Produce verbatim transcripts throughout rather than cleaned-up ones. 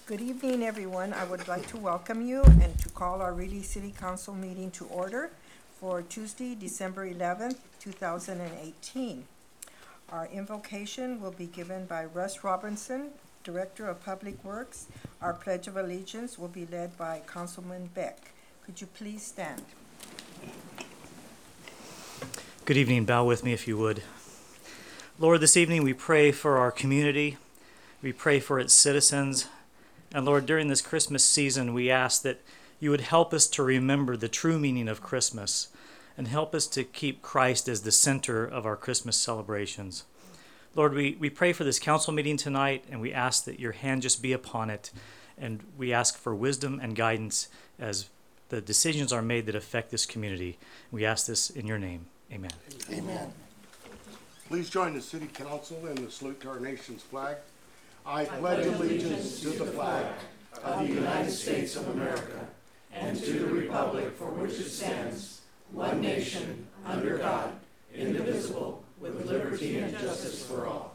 Good evening, everyone. I would like to welcome you and to call our Greeley City Council meeting to order for Tuesday, December eleventh, two thousand eighteen. Our invocation will be given by Russ Robinson, Director of Public Works. Our Pledge of Allegiance will be led by Councilman Beck. Could you please stand? Good evening. Bow with me if you would. Lord, this evening we pray for our community. We pray for its citizens. And Lord, during this Christmas season, we ask that you would help us to remember the true meaning of Christmas and help us to keep Christ as the center of our Christmas celebrations. Lord, we, we pray for this council meeting tonight, and we ask that your hand just be upon it. And we ask for wisdom and guidance as the decisions are made that affect this community. We ask this in your name. Amen. Amen. Please join the City Council in the salute to our nation's flag. I pledge allegiance to the flag of the United States of America and to the republic for which it stands, one nation, under God, indivisible, with liberty and justice for all.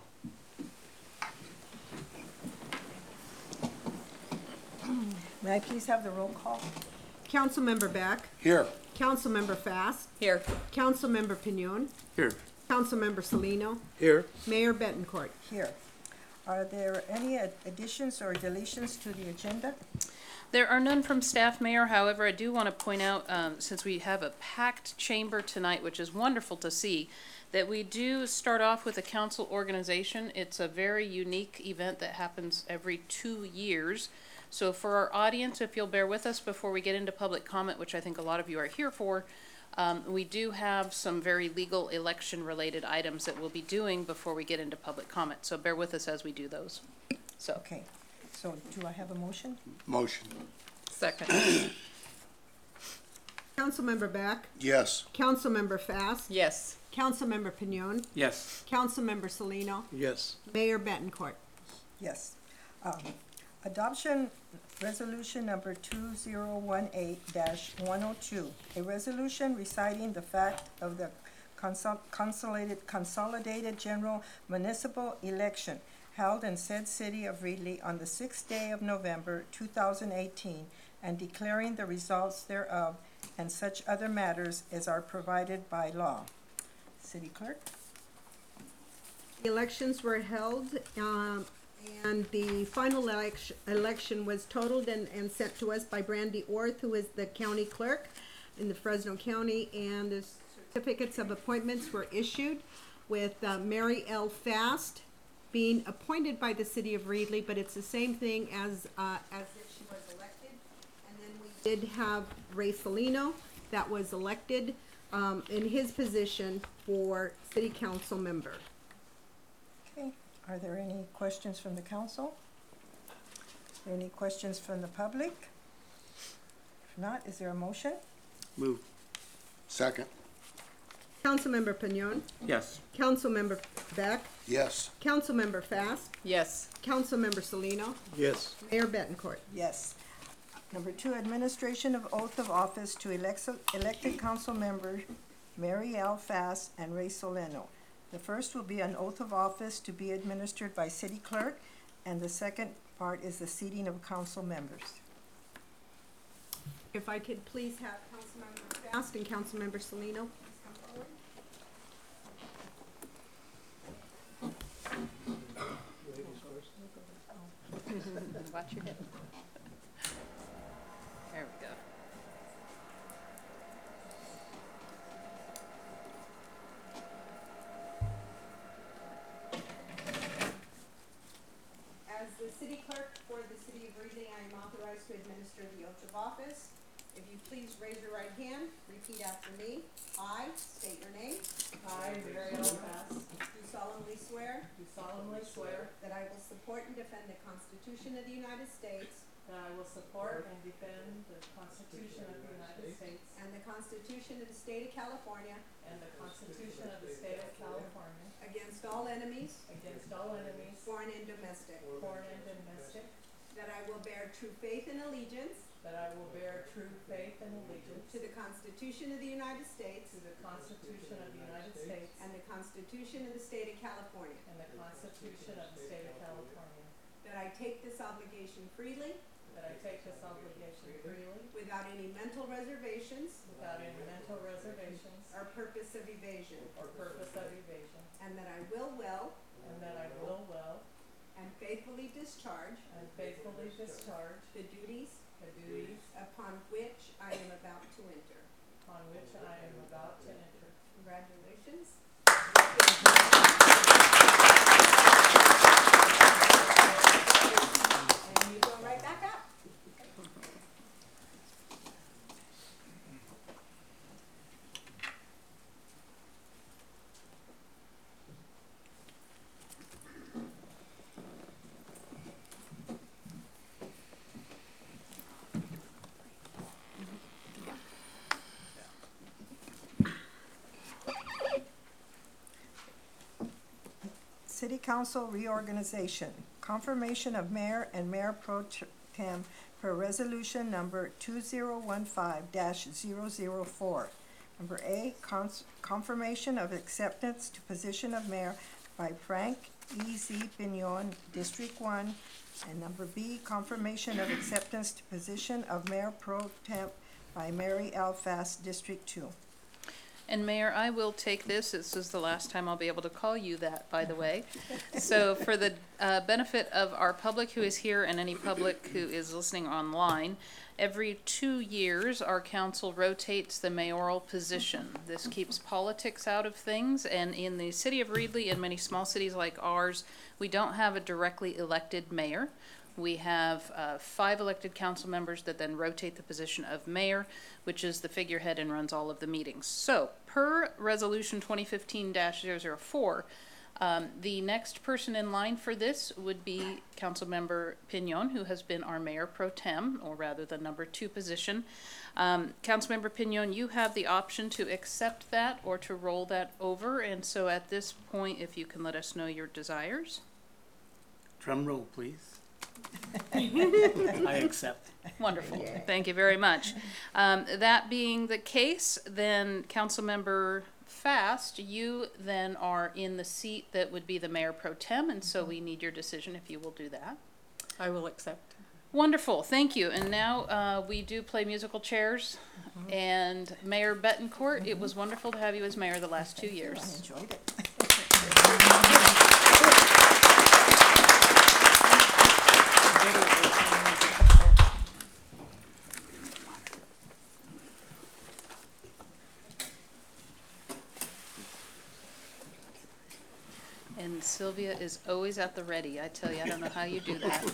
May I please have the roll call? Councilmember Beck. Here. Councilmember Fast. Here. Councilmember Pignon. Here. Councilmember Salino. Here. Mayor Betancourt. Here. Are there any ad- additions or deletions to the agenda? There are none from staff, Mayor. However, I do want to point out, um, since we have a packed chamber tonight, which is wonderful to see, that we do start off with a council organization. It's a very unique event that happens every two years. So for our audience, if you'll bear with us before we get into public comment, which I think a lot of you are here for, um, we do have some very legal election-related items that we'll be doing before we get into public comment. So bear with us as we do those. So. Okay, so do I have a motion? Motion. Second. Councilmember Beck. Yes. Councilmember Fast. Yes. Councilmember Pignon. Yes. Councilmember Salino. Yes. Mayor Betancourt. Yes. Um, Adoption Resolution number two zero one eight dash one oh two, a resolution reciting the fact of the consol- consolidated, consolidated general municipal election held in said city of Reedley on the sixth day of November two thousand eighteen and declaring the results thereof and such other matters as are provided by law. City Clerk? The elections were held, um, and the final election, election was totaled and, and sent to us by Brandy Orth, who is the county clerk in the Fresno County, and the certificates of appointments were issued with uh, Mary L. Fast being appointed by the city of Reedley, but it's the same thing as uh, as if she was elected. And then we did have Ray Salino that was elected um, in his position for city council member. Okay. Are there any questions from the council? Any questions from the public? If not, is there a motion? Move. Second. Councilmember Pignon. Yes. Councilmember Beck. Yes. Councilmember Fast. Yes. Councilmember Salino. Yes. Mayor Betancourt. Yes. Number two, administration of oath of office to elect- elected council member Mary L. Fast and Ray Soleno. The first will be an oath of office to be administered by city clerk, and the second part is the seating of council members. If I could please have Councilmember Fast and Councilmember Salino please come forward. Watch your hip. There we go. As the city clerk for the city of Reedley, I am authorized to administer the oath of office. If you please raise your right hand, repeat after me. I state your name. I, Mary L. Fast, Do solemnly swear do solemnly swear that I will support and defend the Constitution of the United States that I will support and defend the Constitution of the United States and the Constitution of the State of California and the Constitution of the State of California against all enemies, against all enemies, foreign and domestic, foreign and domestic, that I will bear true faith and allegiance that I will bear true faith and allegiance to the Constitution of the United States to the Constitution of the United States and the Constitution of the State of California, and the Constitution of the State of California, that I take this obligation freely, that I take this obligation freely, without any mental reservations without any mental reservations or purpose of evasion, or purpose of evasion, and that I will well and that I will well and faithfully discharge and faithfully discharge the duties the duties upon which I am about to enter. on which I am about to enter. Congratulations. And you go right back up. City Council reorganization, confirmation of mayor and mayor pro tem per resolution number two zero one five dash zero zero four. Number A, cons- confirmation of acceptance to position of mayor by Frank E. Z. Pinion, District One. And number B, confirmation of acceptance to position of mayor pro tem by Mary L. Fast, District Two. And Mayor, I will take this. This is the last time I'll be able to call you that, by the way. So for the uh, benefit of our public who is here and any public who is listening online, every two years our council rotates the mayoral position. This keeps politics out of things, and in the city of Reedley and many small cities like ours, we don't have a directly elected mayor. We have uh, five elected council members that then rotate the position of mayor, which is the figurehead and runs all of the meetings. So, per Resolution twenty fifteen dash zero zero four, um, the next person in line for this would be Councilmember Pinion, who has been our mayor pro tem, or rather the number two position. Um, Councilmember Pinion, you have the option to accept that or to roll that over, and so at this point, if you can let us know your desires. Drum roll, please. I accept. Wonderful. Thank you very much. Um, that being the case, then Councilmember Fast, you then are in the seat that would be the mayor pro tem, and so we need your decision if you will do that. I will accept. Wonderful. Thank you. And now uh, we do play musical chairs. And Mayor Betancourt, it was wonderful to have you as mayor the last two years. I enjoyed it. And Sylvia is always at the ready. I tell you, I don't know how you do that.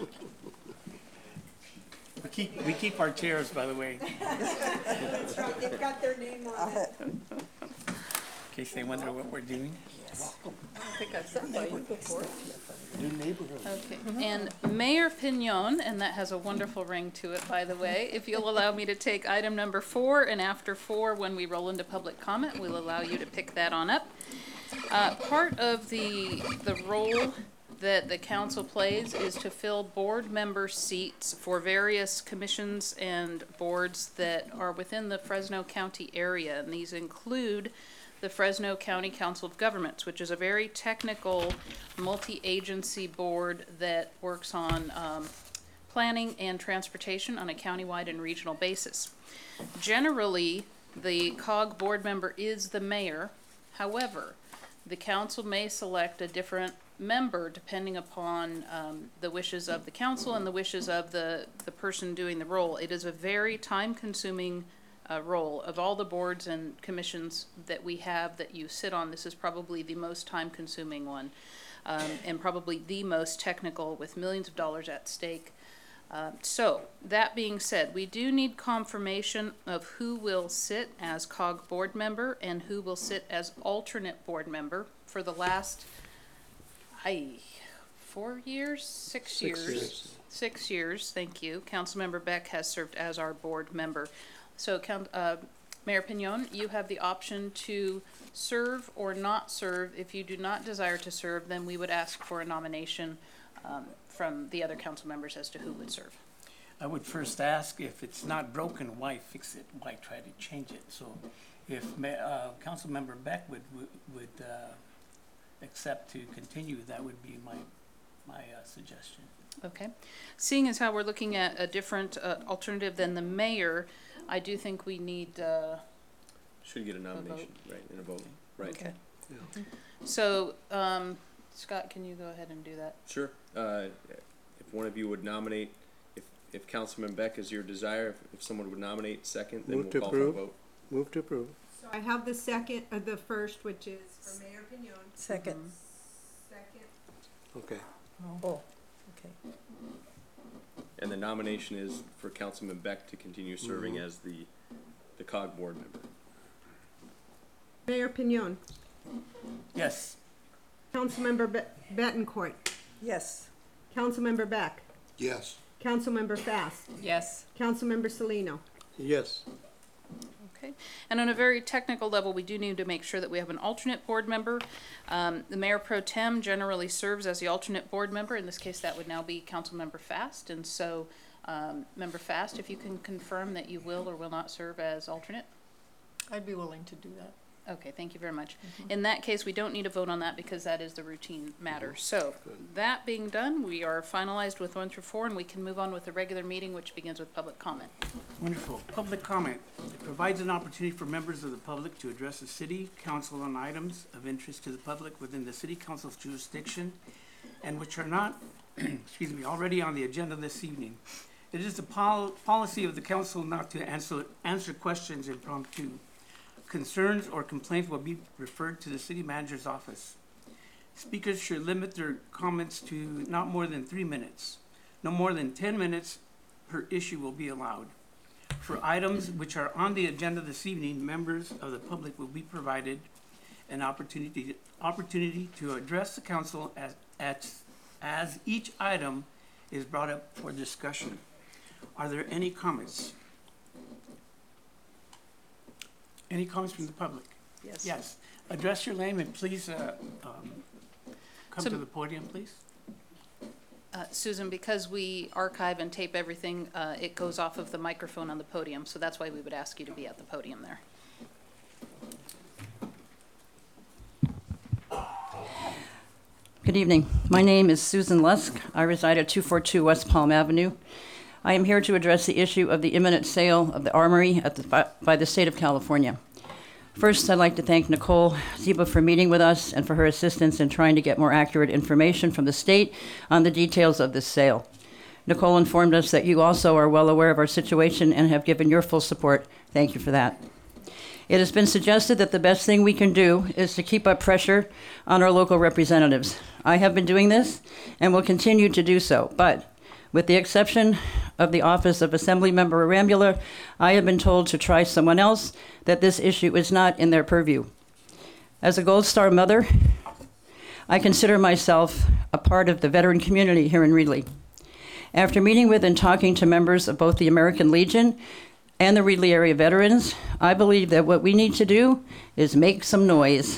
We keep, we keep our chairs, by the way, That's right, they've got their name on it. in case they wonder what we're doing. I think I've sat by you before. New neighborhood. Okay, and Mayor Pinion, and that has a wonderful ring to it, by the way, if you'll allow me to take item number four, and after four, when we roll into public comment, we'll allow you to pick that on up. Uh, part of the, the role that the council plays is to fill board member seats for various commissions and boards that are within the Fresno County area, and these include the Fresno County Council of Governments, which is a very technical, multi-agency board that works on um, planning and transportation on a countywide and regional basis. Generally, the C O G board member is the mayor. However, the council may select a different member depending upon um, the wishes of the council and the wishes of the, the person doing the role. It is a very time-consuming uh, role. Of all the boards and commissions that we have that you sit on, this is probably the most time-consuming one, um, and probably the most technical with millions of dollars at stake. Uh, so, that being said, we do need confirmation of who will sit as C O G board member and who will sit as alternate board member for the last, I, four years, six, Six years. years. Six years, thank you. Councilmember Beck has served as our board member. So, Count, uh, Mayor Pinion, you have the option to serve or not serve. If you do not desire to serve, then we would ask for a nomination um, from the other council members as to who would serve. I would first ask, if it's not broken, why fix it? Why try to change it? So if Ma- uh, Councilmember Beck would, would, would uh, accept to continue, that would be my my uh, suggestion. Okay. Seeing as how we're looking at a different uh, alternative than the mayor, I do think we need, uh, Should get a nomination, right, and a vote, right. okay. So, um, Scott, can you go ahead and do that? Sure. Uh, if one of you would nominate, if, if Councilman Beck is your desire, if, if someone would nominate second, then Move we'll to call for a approve. vote. Move to approve. So I have the second, uh, the first, which is for Mayor Pignon. Second. Second. Okay. Oh, okay. And the nomination is for Councilman Beck to continue serving as the, the C O G board member. Mayor Pignon. Yes. Councilmember Be- Betancourt. Yes. Councilmember Beck. Yes. Councilmember Fast. Yes. Councilmember Salino. Yes. Okay. And on a very technical level, we do need to make sure that we have an alternate board member. Um, the mayor pro tem generally serves as the alternate board member. In this case, that would now be Councilmember Fast. And so, um, Member Fast, if you can confirm that you will or will not serve as alternate. I'd be willing to do that. Okay, thank you very much. In that case, we don't need a vote on that because that is the routine matter. So, that being done, we are finalized with one through four, and we can move on with the regular meeting, which begins with public comment. Wonderful. Public comment. It provides an opportunity for members of the public to address the city council on items of interest to the public within the city council's jurisdiction and which are not, excuse me, already on the agenda this evening. It is the pol- policy of the council not to answer, answer questions impromptu. Concerns or complaints will be referred to the city manager's office. Speakers should limit their comments to not more than three minutes. No more than ten minutes per issue will be allowed. For items which are on the agenda this evening, members of the public will be provided an opportunity, opportunity to address the council as, as, as each item is brought up for discussion. Are there any comments? Any comments from the public? Yes. Yes. Address your name and please uh, um, come So- to the podium, please. Uh, Susan, because we archive and tape everything, uh, it goes off of the microphone on the podium, so that's why we would ask you to be at the podium there. Good evening. My name is Susan Lusk. I reside at two forty-two West Palm Avenue. I am here to address the issue of the imminent sale of the Armory at the, by, by the state of California. First, I'd like to thank Nicole Ziba for meeting with us and for her assistance in trying to get more accurate information from the state on the details of this sale. Nicole informed us that you also are well aware of our situation and have given your full support. Thank you for that. It has been suggested that the best thing we can do is to keep up pressure on our local representatives. I have been doing this and will continue to do so, but with the exception of the office of Assemblymember Arambula, I have been told to try someone else, that this issue is not in their purview. As a Gold Star mother, I consider myself a part of the veteran community here in Reedley. After meeting with and talking to members of both the American Legion and the Reedley area veterans, I believe that what we need to do is make some noise.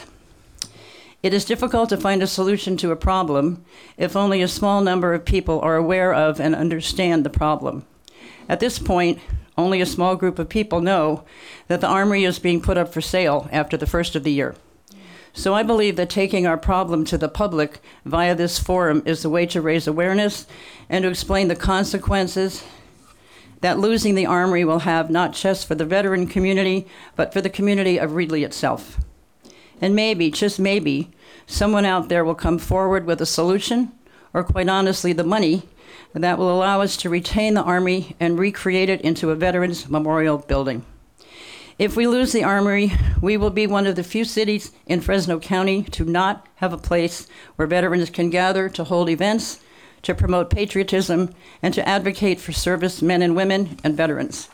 It is difficult to find a solution to a problem if only a small number of people are aware of and understand the problem. At this point, only a small group of people know that the Armory is being put up for sale after the first of the year. So I believe that taking our problem to the public via this forum is the way to raise awareness and to explain the consequences that losing the Armory will have not just for the veteran community, but for the community of Reedley itself. And maybe, just maybe, someone out there will come forward with a solution, or quite honestly, the money, that will allow us to retain the Armory and recreate it into a Veterans Memorial Building. If we lose the Armory, we will be one of the few cities in Fresno County to not have a place where veterans can gather to hold events, to promote patriotism, and to advocate for service men and women and veterans.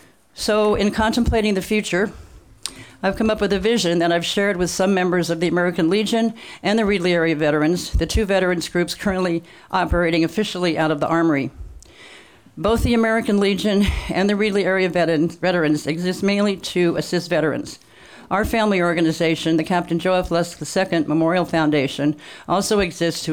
So in contemplating the future, I've come up with a vision that I've shared with some members of the American Legion and the Reedley area veterans, the two veterans groups currently operating officially out of the Armory. Both the American Legion and the Reedley area veterans exist mainly to assist veterans. Our family organization, the Captain Joe F. Lusk the Second Memorial Foundation, also exists to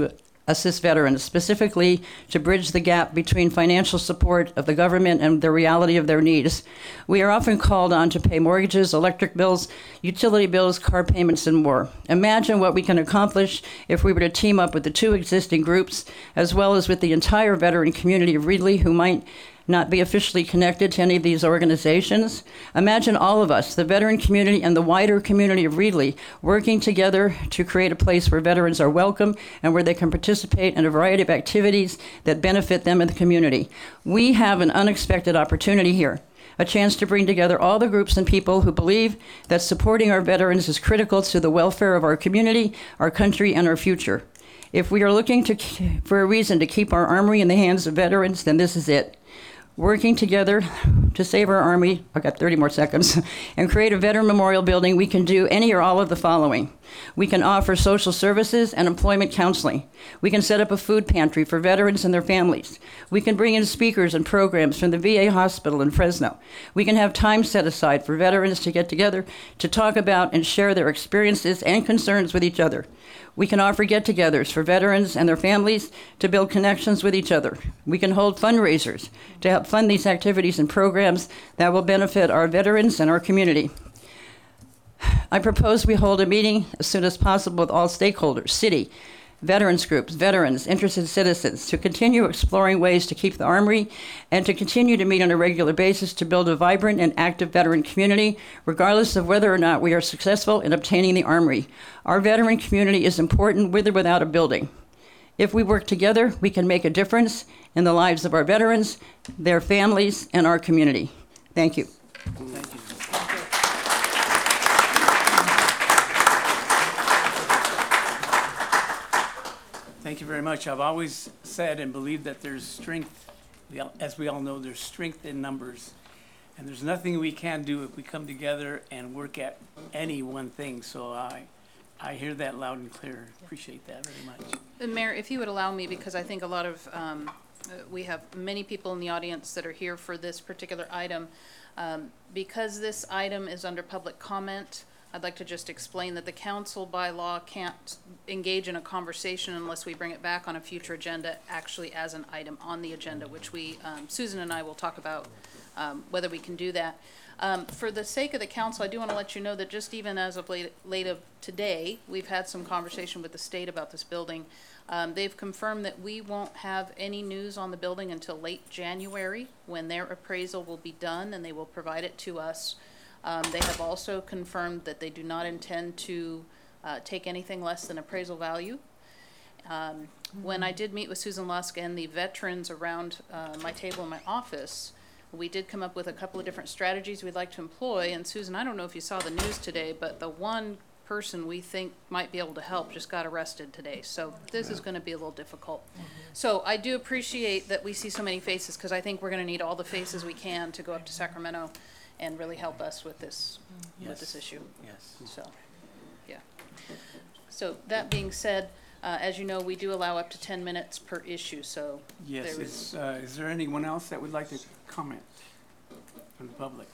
assist veterans, specifically to bridge the gap between financial support of the government and the reality of their needs. We are often called on to pay mortgages, electric bills, utility bills, car payments, and more. Imagine what we can accomplish if we were to team up with the two existing groups, as well as with the entire veteran community of Reedley, who might not be officially connected to any of these organizations. Imagine all of us, the veteran community and the wider community of Reedley, working together to create a place where veterans are welcome and where they can participate in a variety of activities that benefit them and the community. We have an unexpected opportunity here, a chance to bring together all the groups and people who believe that supporting our veterans is critical to the welfare of our community, our country, and our future. If we are looking to, for a reason to keep our armory in the hands of veterans, then this is it. Working together to save our Army, I've got thirty more seconds, and create a veteran memorial building, we can do any or all of the following. We can offer social services and employment counseling. We can set up a food pantry for veterans and their families. We can bring in speakers and programs from the V A hospital in Fresno. We can have time set aside for veterans to get together to talk about and share their experiences and concerns with each other. We can offer get-togethers for veterans and their families to build connections with each other. We can hold fundraisers to help fund these activities and programs that will benefit our veterans and our community. I propose we hold a meeting as soon as possible with all stakeholders, city, veterans groups, veterans, interested citizens, to continue exploring ways to keep the Armory and to continue to meet on a regular basis to build a vibrant and active veteran community, regardless of whether or not we are successful in obtaining the Armory. Our veteran community is important with or without a building. If we work together, we can make a difference in the lives of our veterans, their families, and our community. Thank you. Thank you. Thank you very much. I've always said and believed that there's strength, we all- as we all know, there's strength in numbers. And there's nothing we can do if we come together and work at any one thing. So I, I hear that loud and clear. Appreciate that very much. And Mayor, if you would allow me, because I think a lot of, um, uh, we have many people in the audience that are here for this particular item. Um, because this item is under public comment, I'd like to just explain that the council by law can't engage in a conversation unless we bring it back on a future agenda, actually as an item on the agenda, which we, um, Susan and I will talk about um, whether we can do that. Um, for the sake of the council, I do want to let you know that just even as of late, late of today, we've had some conversation with the state about this building. Um, they've confirmed that we won't have any news on the building until late January, when their appraisal will be done and they will provide it to us. Um, they have also confirmed that they do not intend to uh, take anything less than appraisal value. Um, when I did meet with Susan Lusk and the veterans around uh, my table in my office, we did come up with a couple of different strategies we'd like to employ. And Susan, I don't know if you saw the news today, but the one person we think might be able to help just got arrested today. So this is going to be a little difficult. So I do appreciate that we see so many faces, because I think we're going to need all the faces we can to go up to Sacramento and really help us with this, with Yes. this issue. Yes. So, yeah. So that being said, uh, as you know, we do allow up to ten minutes per issue, so. Yes, there is, uh, is there anyone else that would like to comment from the public?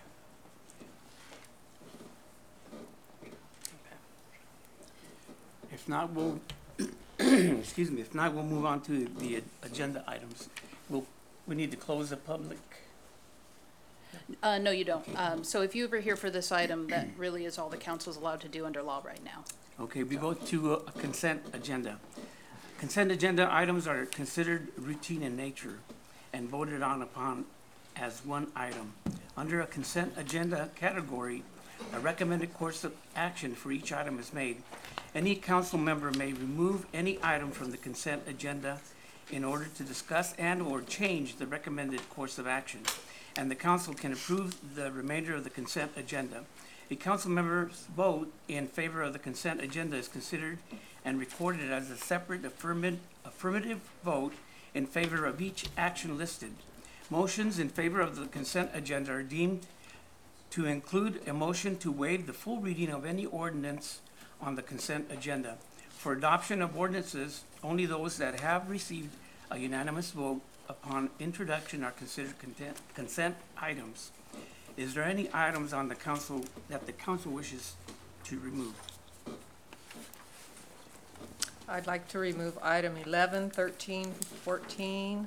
If not, we'll, excuse me, if not, we'll move on to the agenda items. We'll, we need to close the public. Uh, no, you don't. Um, so if you were here for this item, that really is all the council's allowed to do under law right now. Okay, we go to a consent agenda. Consent agenda items are considered routine in nature and voted on upon as one item. Under a consent agenda category, a recommended course of action for each item is made. Any council member may remove any item from the consent agenda in order to discuss and/or change the recommended course of action, and the council can approve the remainder of the consent agenda. A council member's vote in favor of the consent agenda is considered and recorded as a separate affirmative, affirmative vote in favor of each action listed. Motions in favor of the consent agenda are deemed to include a motion to waive the full reading of any ordinance on the consent agenda. For adoption of ordinances, only those that have received a unanimous vote upon introduction are considered content, consent items. Is there any items on the council that the council wishes to remove? I'd like to remove item eleven, thirteen, fourteen,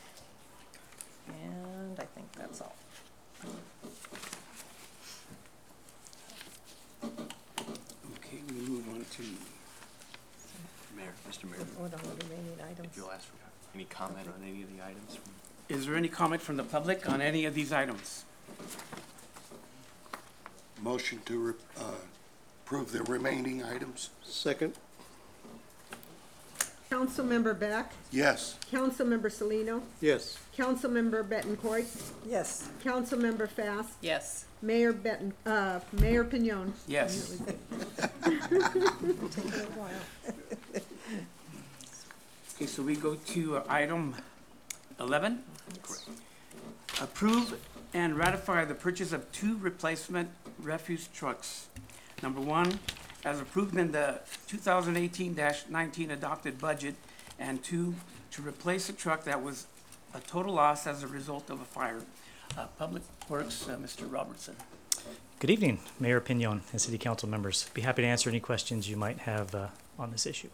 and I think that's all. Okay, we move on to, Mayor, Mister Mayor, What are the remaining items? if you'll ask for any comment on any of the items from is there any comment from the public on any of these items? Motion to re- uh, approve the remaining items. Second. Councilmember Beck, Yes. Councilmember Salino, Yes. Councilmember Betancourt, Yes. Councilmember Fast, Yes. Mayor Betten, uh, Mayor Pignon. Yes. Take a little while. Okay, so we go to uh, item eleven. Approve and ratify the purchase of two replacement refuse trucks. Number one, as approved in the two thousand eighteen nineteen adopted budget, and two, to replace a truck that was a total loss as a result of a fire. Uh, Public Works, uh, Mister Robertson. Good evening, Mayor Pignon and City Council members. Be happy to answer any questions you might have uh, on this issue.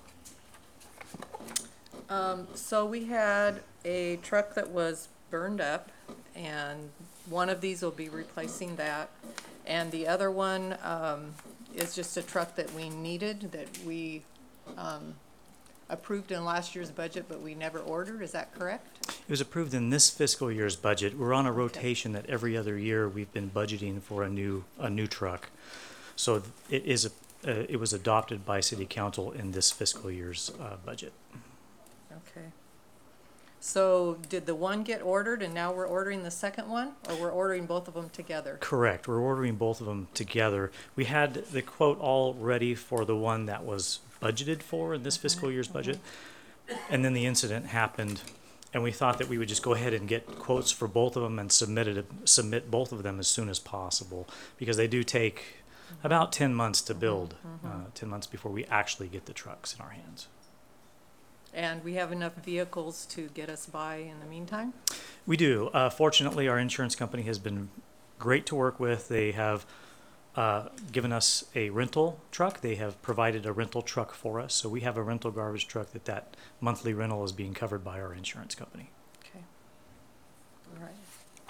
Um, so we had a truck that was burned up, and one of these will be replacing that. And the other one, um, is just a truck that we needed, that we, um, approved in last year's budget, but we never ordered. Is that correct? It was approved in this fiscal year's budget. We're on a rotation that every other year we've been budgeting for a new a new truck. So it is a, uh, it was adopted by City Council in this fiscal year's uh, budget. Okay. So did the one get ordered and now we're ordering the second one, or we're ordering both of them together? Correct. We're ordering both of them together. We had the quote all ready for the one that was budgeted for in this fiscal year's budget, and then the incident happened, and we thought that we would just go ahead and get quotes for both of them and submit it, submit both of them as soon as possible, because they do take about ten months to build, uh, ten months before we actually get the trucks in our hands. And we have enough vehicles to get us by in the meantime? We do. Uh, fortunately, our insurance company has been great to work with. They have uh, given us a rental truck. They have provided a rental truck for us. So we have a rental garbage truck that that monthly rental is being covered by our insurance company. Okay. All right.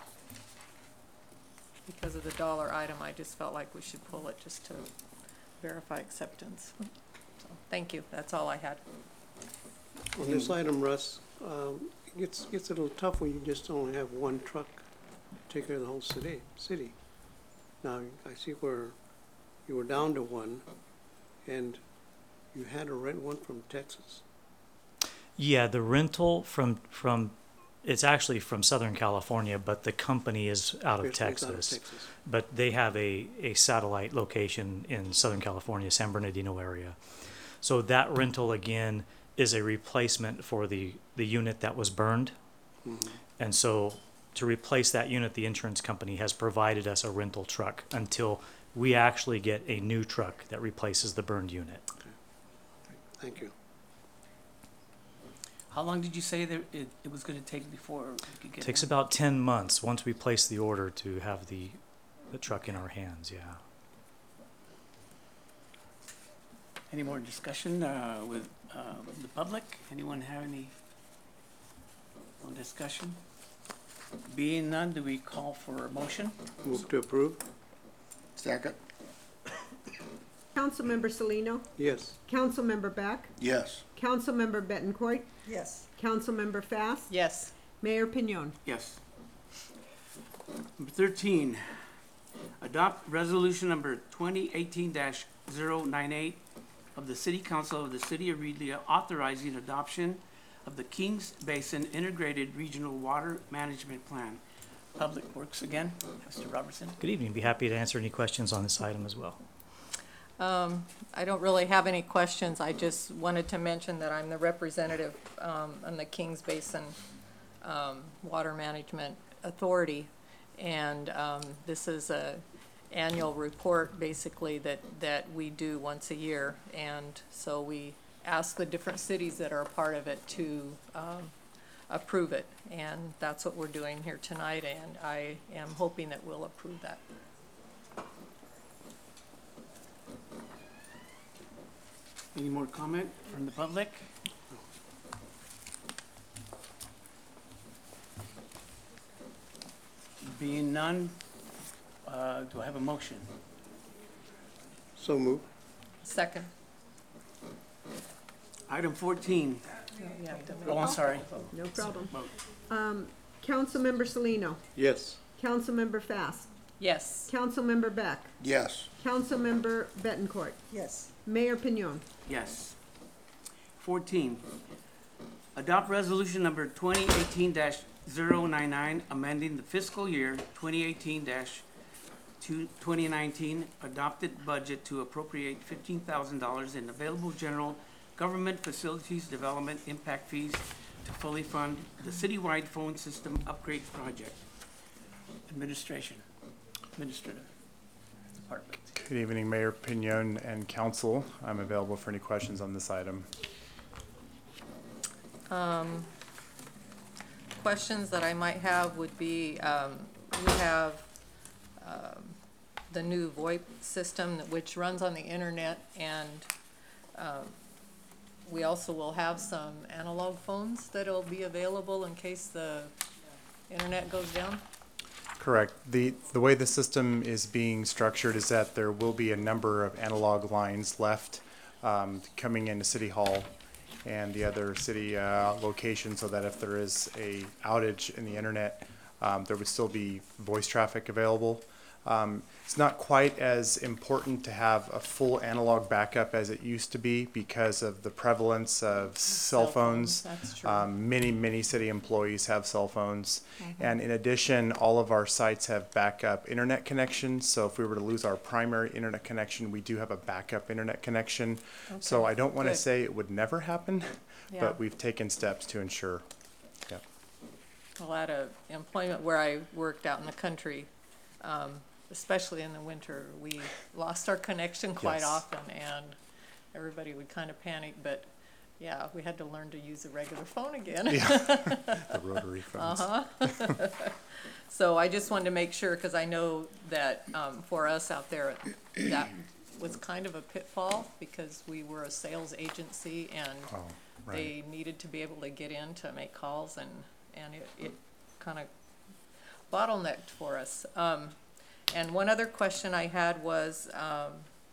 Because of the dollar item, I just felt like we should pull it just to verify acceptance. So, thank you. That's all I had. On this item, Russ, um, it gets, gets a little tough when you just only have one truck to take care of the whole city, city. Now, I see where you were down to one, and you had to rent one from Texas. Yeah, the rental from from it's actually from Southern California, but the company is out of It's- it's out of Texas. Texas. But they have a, a satellite location in Southern California, San Bernardino area. So that rental again is a replacement for the, the unit that was burned. Mhm. And so to replace that unit, the insurance company has provided us a rental truck until we actually get a new truck that replaces the burned unit. Thank you. How long did you say that it, it was gonna take before we could get? Takes one? about ten months once we place the order to have the, the truck in our hands, yeah. Any more discussion, uh, with, uh, the public? Anyone have any more discussion? Being none, do we call for a motion? Move to approve? Second? Councilmember Salino, Yes. Councilmember Beck, Yes. Councilmember Betancourt, Yes. Councilmember Fast, Yes. Mayor Pignon. Yes. Number thirteen, adopt resolution number twenty eighteen 98 of the City Council of the City of Reedley authorizing adoption of the Kings Basin Integrated Regional Water Management Plan. Public Works again, Mister Robertson. Good evening. Be happy to answer any questions on this item as well. Um, I don't really have any questions. I just wanted to mention that I'm the representative, um, on the Kings Basin, um, Water Management Authority. And, um, this is a annual report basically that, that we do once a year. And so we ask the different cities that are a part of it to, um, approve it. And that's what we're doing here tonight, and I am hoping that we'll approve that. Any more comment from the public? Being none, uh, do I have a motion? So move. Second. Item fourteen. Oh, I'm sorry. No problem. Vote. Um, Councilmember Salino, Yes. Councilmember Fast, Yes. Councilmember Beck, Yes. Councilmember Bettencourt, Yes. Mayor Pignon. Yes. Fourteen, adopt resolution number twenty eighteen 99 amending the fiscal year twenty eighteen to twenty nineteen adopted budget to appropriate fifteen thousand dollars in available general government facilities development impact fees to fully fund the citywide phone system upgrade project. Administration, Administrative Department. Good evening, Mayor Pignon and council. I'm available for any questions on this item. Um, questions that I might have would be, um, we have, um, the new VoIP system that- which runs on the internet, and, um, we also will have some analog phones that'll be available in case the internet goes down. Correct. The, the way the system is being structured is that there will be a number of analog lines left um, coming into City Hall and the other city uh, locations, so that if there is a outage in the internet, um, there would still be voice traffic available. Um, it's not quite as important to have a full analog backup as it used to be because of the prevalence of cell phones. That's true. Um, many, many city employees have cell phones. And in addition, all of our sites have backup internet connections. So if we were to lose our primary internet connection, we do have a backup internet connection. So Okay, I don't want to good. say it would never happen, Yeah. but we've taken steps to ensure. Yep. Well, at a employment where I worked out in the country, um, especially in the winter, we lost our connection quite Yes. often, and everybody would kind of panic, but yeah, we had to learn to use a regular phone again. The rotary phones. Uh-huh. So I just wanted to make sure, because I know that, um, for us out there, that was kind of a pitfall, because we were a sales agency, and Oh, right. they needed to be able to get in to make calls, and, and it, it kind of bottlenecked for us. Um, and one other question I had was, um,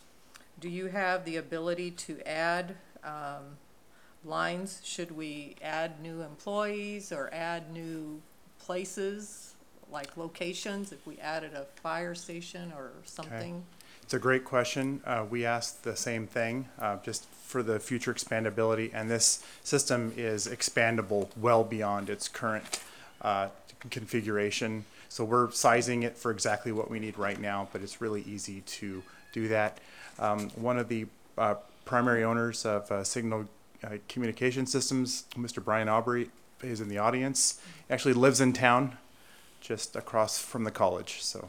do you have the ability to add, um, lines? Should we add new employees or add new places, like locations, if we added a fire station or something? It's a great question. Uh, we asked the same thing, uh, just for the future expandability, and this system is expandable well beyond its current uh, configuration. So we're sizing it for exactly what we need right now, but it's really easy to do that. Um, one of the uh, primary owners of uh, Signal uh, Communication Systems, Mister Brian Aubrey, is in the audience. He actually lives in town, just across from the college. So.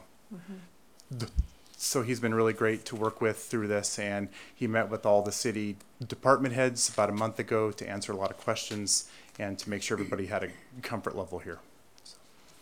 The, So he's been really great to work with through this, and he met with all the city department heads about a month ago to answer a lot of questions and to make sure everybody had a comfort level here. So.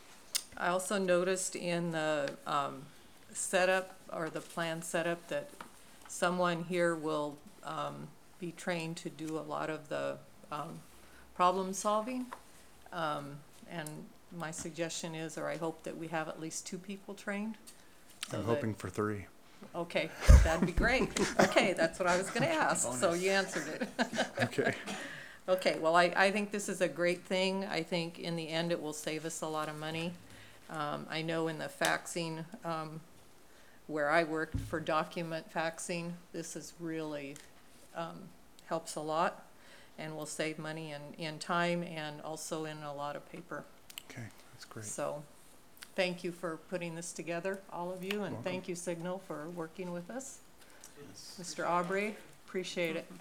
I also noticed in the um, setup, or the plan setup, that someone here will um, be trained to do a lot of the um, problem solving. Um, and my suggestion is, or I hope that we have at least two people trained. So I'm that- hoping for three. Okay, that'd be great. Okay, that's what I was gonna ask, so you answered it. Okay. Okay, well, I, I think this is a great thing. I think in the end, it will save us a lot of money. Um, I know in the faxing, um, where I worked for document faxing, this is really, um, helps a lot, and will save money in, in time and also in a lot of paper. Okay, that's great. So, thank you for putting this together, all of you, and Welcome. thank you, Signal, for working with us. Mister Aubrey, appreciate it.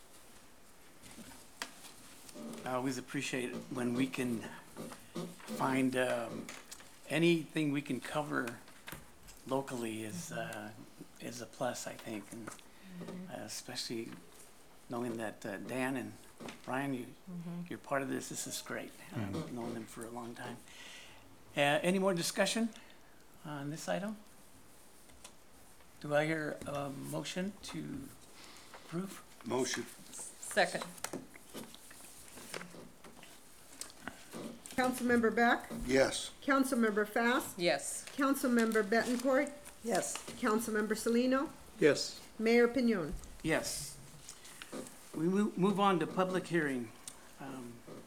I always appreciate it when we can find, um, anything we can cover locally is, uh, is a plus, I think, and uh, especially knowing that uh, Dan and Brian, you, you're part of this, this is great. I've known them for a long time. Uh, any more discussion on this item? Do I hear a motion to approve? Motion. Second. Councilmember Beck? Yes. Councilmember Fast? Yes. Councilmember Betancourt? Yes. Councilmember Salino? Yes. Mayor Pinion. Yes. We move, move on to public hearing. Um,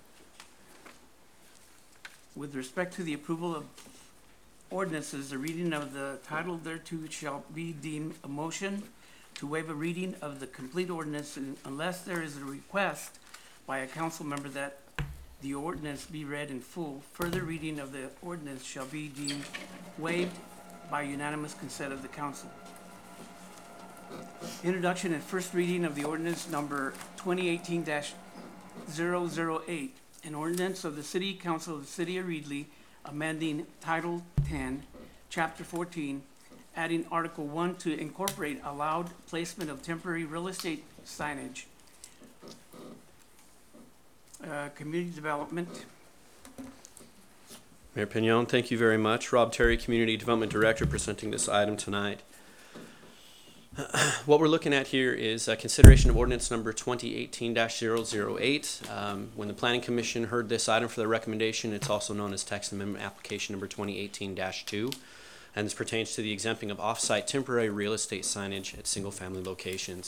With respect to the approval of ordinances, the reading of the title thereto shall be deemed a motion to waive a reading of the complete ordinance unless there is a request by a council member that the ordinance be read in full. Further reading of the ordinance shall be deemed waived by unanimous consent of the council. Introduction and first reading of the ordinance number twenty eighteen dash zero zero eight, an ordinance of the City Council of the City of Reedley amending Title ten, Chapter fourteen, adding Article one to incorporate allowed placement of temporary real estate signage. Uh, community development. Mayor Pinion, thank you very much. Rob Terry, Community Development Director, presenting this item tonight. What we're looking at here is a consideration of ordinance number twenty eighteen dash zero zero eight. Um, when the Planning Commission heard this item for their recommendation, it's also known as text amendment application number twenty eighteen dash two. And this pertains to the exempting of off-site temporary real estate signage at single-family locations.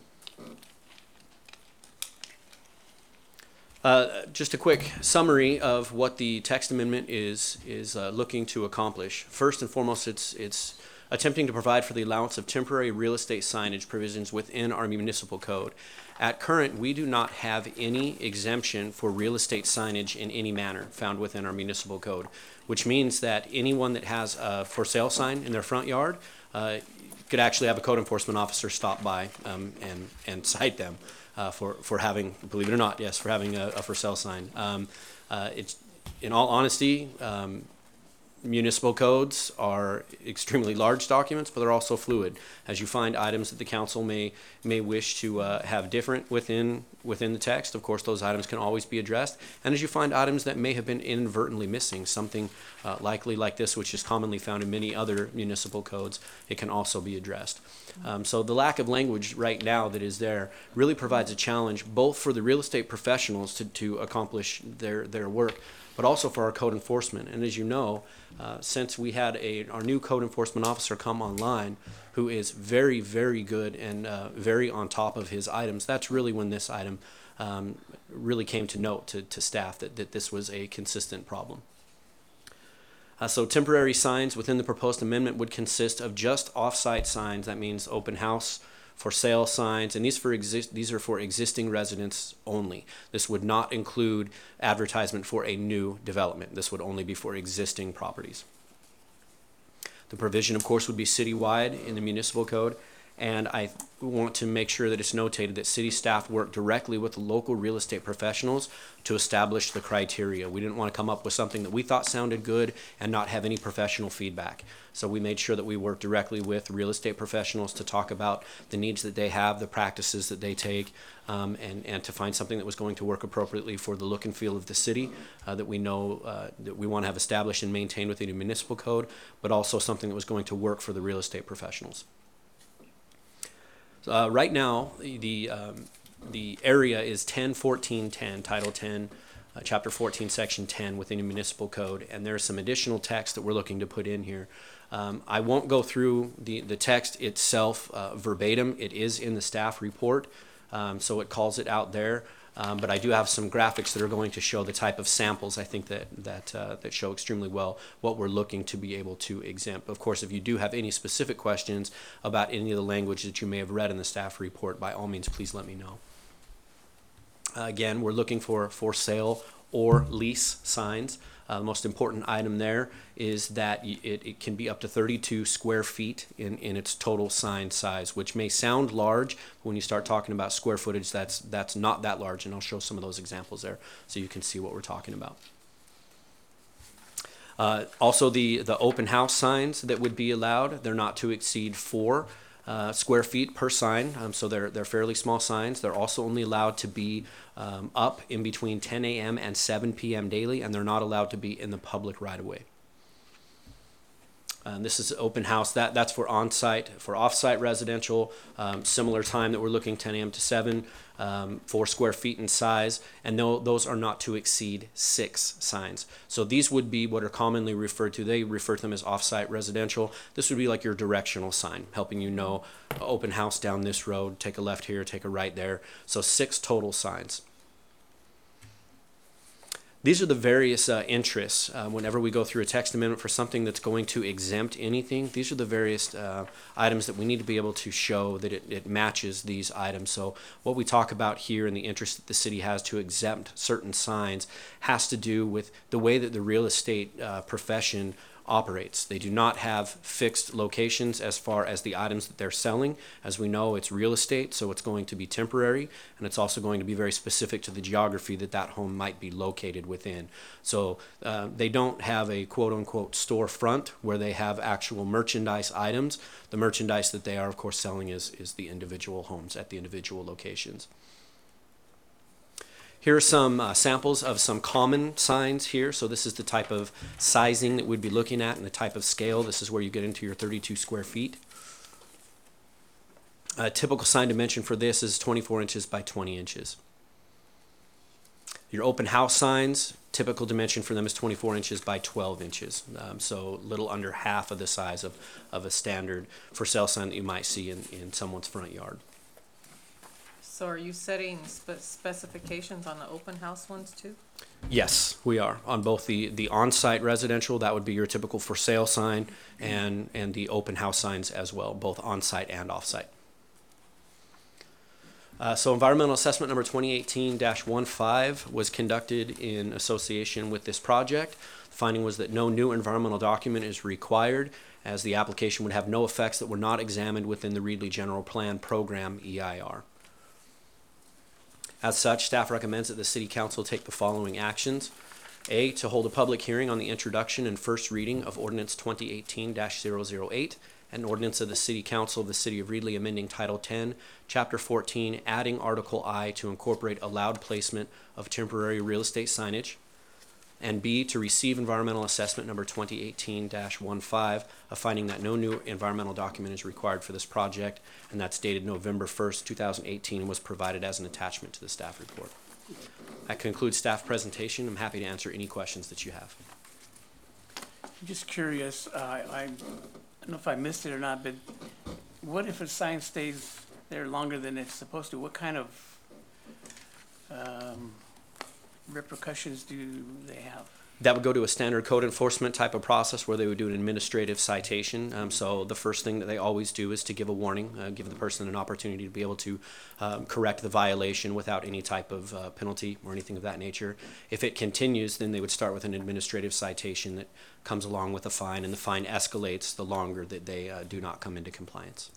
Uh, just a quick summary of what the text amendment is is uh, looking to accomplish. First and foremost, it's it's attempting to provide for the allowance of temporary real estate signage provisions within our municipal code. At current, we do not have any exemption for real estate signage in any manner found within our municipal code, which means that anyone that has a for sale sign in their front yard uh, could actually have a code enforcement officer stop by um, and, and cite them uh, for, for having, believe it or not, yes, for having a, a for sale sign. Um, uh, it's, in all honesty, um, municipal codes are extremely large documents, but they're also fluid. As you find items that the council may may wish to uh, have different within within the text, of course, those items can always be addressed. And as you find items that may have been inadvertently missing, something uh, likely like this, which is commonly found in many other municipal codes, it can also be addressed. Um, so the lack of language right now that is there really provides a challenge both for the real estate professionals to, to accomplish their, their work, but also for our code enforcement. And as you know, uh, since we had a our new code enforcement officer come online, who is very, very good and uh, very on top of his items, that's really when this item um, really came to note to, to staff that, that this was a consistent problem. Uh, so temporary signs within the proposed amendment would consist of just off-site signs. That means open house, for sale signs, and these for exist these are for existing residents only. This would not include advertisement for a new development. This would only be for existing properties. The provision, of course, would be citywide in the municipal code, and I want to make sure that it's notated that city staff work directly with the local real estate professionals to establish the criteria. We didn't want to come up with something that we thought sounded good and not have any professional feedback. So we made sure that we worked directly with real estate professionals to talk about the needs that they have, the practices that they take, um, and, and to find something that was going to work appropriately for the look and feel of the city uh, that we know uh, that we want to have established and maintained within the municipal code, but also something that was going to work for the real estate professionals. Uh, right now, the um, the area is ten fourteen ten, Title ten, uh, Chapter fourteen, Section ten within the municipal code, and there's some additional text that we're looking to put in here. Um, I won't go through the, the text itself uh, verbatim. It is in the staff report, um, so it calls it out there. Um, but I do have some graphics that are going to show the type of samples I think that that uh, that show extremely well what we're looking to be able to exempt. Of course, if you do have any specific questions about any of the language that you may have read in the staff report, by all means, please let me know. Uh, again, we're looking for for sale or lease signs. Uh, the most important item there is that y it, it can be up to thirty-two square feet in, in its total sign size, which may sound large, but when you start talking about square footage, that's, that's not that large, and I'll show some of those examples there so you can see what we're talking about. Uh, also, the, the open house signs that would be allowed, they're not to exceed four Uh, square feet per sign, um, so they're they're fairly small signs. They're also only allowed to be um, up in between ten A M and seven P M daily, and they're not allowed to be in the public right of way. Um, this is open house. That that's for on-site. For off-site residential, um, similar time that we're looking, ten a m to seven, um, four square feet in size, and no, those are not to exceed six signs. So these would be what are commonly referred to. They refer to them as off-site residential. This would be like your directional sign, helping you know open house down this road. Take a left here, take a right there. So six total signs. These are the various uh, interests. Uh, whenever we go through a text amendment for something that's going to exempt anything, these are the various uh, items that we need to be able to show that it, it matches these items. So what we talk about here and the interest that the city has to exempt certain signs has to do with the way that the real estate uh, profession operates. They do not have fixed locations as far as the items that they're selling. As we know, it's real estate, so it's going to be temporary, and it's also going to be very specific to the geography that that home might be located within. So uh, they don't have a quote-unquote storefront where they have actual merchandise items. The merchandise that they are, of course, selling is, is the individual homes at the individual locations. Here are some uh, samples of some common signs here. So this is the type of sizing that we'd be looking at and the type of scale. This is where you get into your thirty-two square feet. A typical sign dimension for this is twenty-four inches by twenty inches. Your open house signs, typical dimension for them is twenty-four inches by twelve inches. Um, so a little under half of the size of, of a standard for sale sign that you might see in, in someone's front yard. So are you setting spe- specifications on the open house ones too? Yes, we are. On both the, the on-site residential, that would be your typical for sale sign, and, and the open house signs as well, both on-site and off-site. Uh, so environmental assessment number twenty eighteen dash fifteen was conducted in association with this project. The finding was that no new environmental document is required, as the application would have no effects that were not examined within the Reedley General Plan Program E I R. As such, staff recommends that the City Council take the following actions. A, to hold a public hearing on the introduction and first reading of Ordinance twenty eighteen dash zero zero eight, an ordinance of the City Council of the City of Reedley amending Title ten, Chapter fourteen, adding Article I to incorporate allowed placement of temporary real estate signage. And B, to receive environmental assessment number twenty eighteen dash fifteen, a finding that no new environmental document is required for this project, and that's dated November first, two thousand eighteen, and was provided as an attachment to the staff report. That concludes staff presentation. I'm happy to answer any questions that you have. I'm just curious, uh, I, I don't know if I missed it or not, but what if a sign stays there longer than it's supposed to? What kind of um, repercussions do they have? That would go to a standard code enforcement type of process where they would do an administrative citation. Um, so the first thing that they always do is to give a warning, uh, give the person an opportunity to be able to um, correct the violation without any type of uh, penalty or anything of that nature. If it continues, then they would start with an administrative citation that comes along with a fine, and the fine escalates the longer that they uh, do not come into compliance.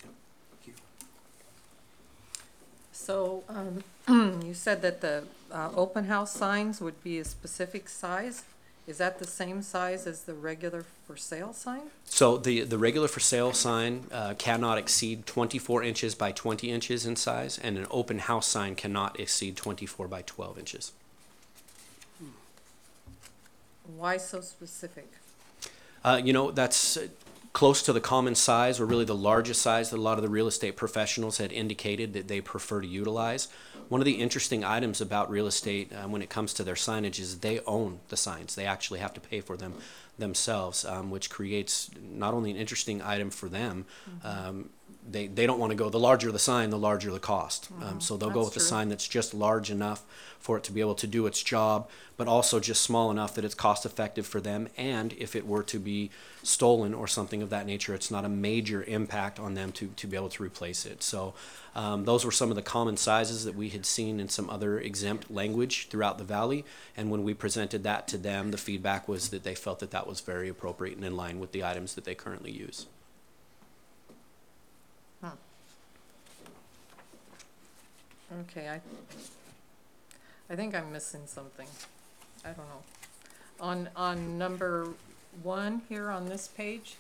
So um, you said that the uh, open house signs would be a specific size. Is that the same size as the regular for sale sign? So the, the regular for sale sign uh, cannot exceed twenty-four inches by twenty inches in size, and an open house sign cannot exceed twenty-four by twelve inches. Why so specific? Uh, you know, that's uh, close to the common size, or really the largest size that a lot of the real estate professionals had indicated that they prefer to utilize. One of the interesting items about real estate uh, when it comes to their signage is they own the signs. They actually have to pay for them themselves, um, which creates not only an interesting item for them, mm-hmm. um, they, they don't want to go, the larger the sign, the larger the cost. Mm-hmm. Um, so they'll That's go with true. a sign that's just large enough for it to be able to do its job, but also just small enough that it's cost effective for them. And if it were to be stolen or something of that nature, it's not a major impact on them to, to be able to replace it. So um, those were some of the common sizes that we had seen in some other exempt language throughout the valley. And when we presented that to them, the feedback was that they felt that that was very appropriate and in line with the items that they currently use. Huh. Okay, I, I think I'm missing something. I don't know. On, on number one here on this page,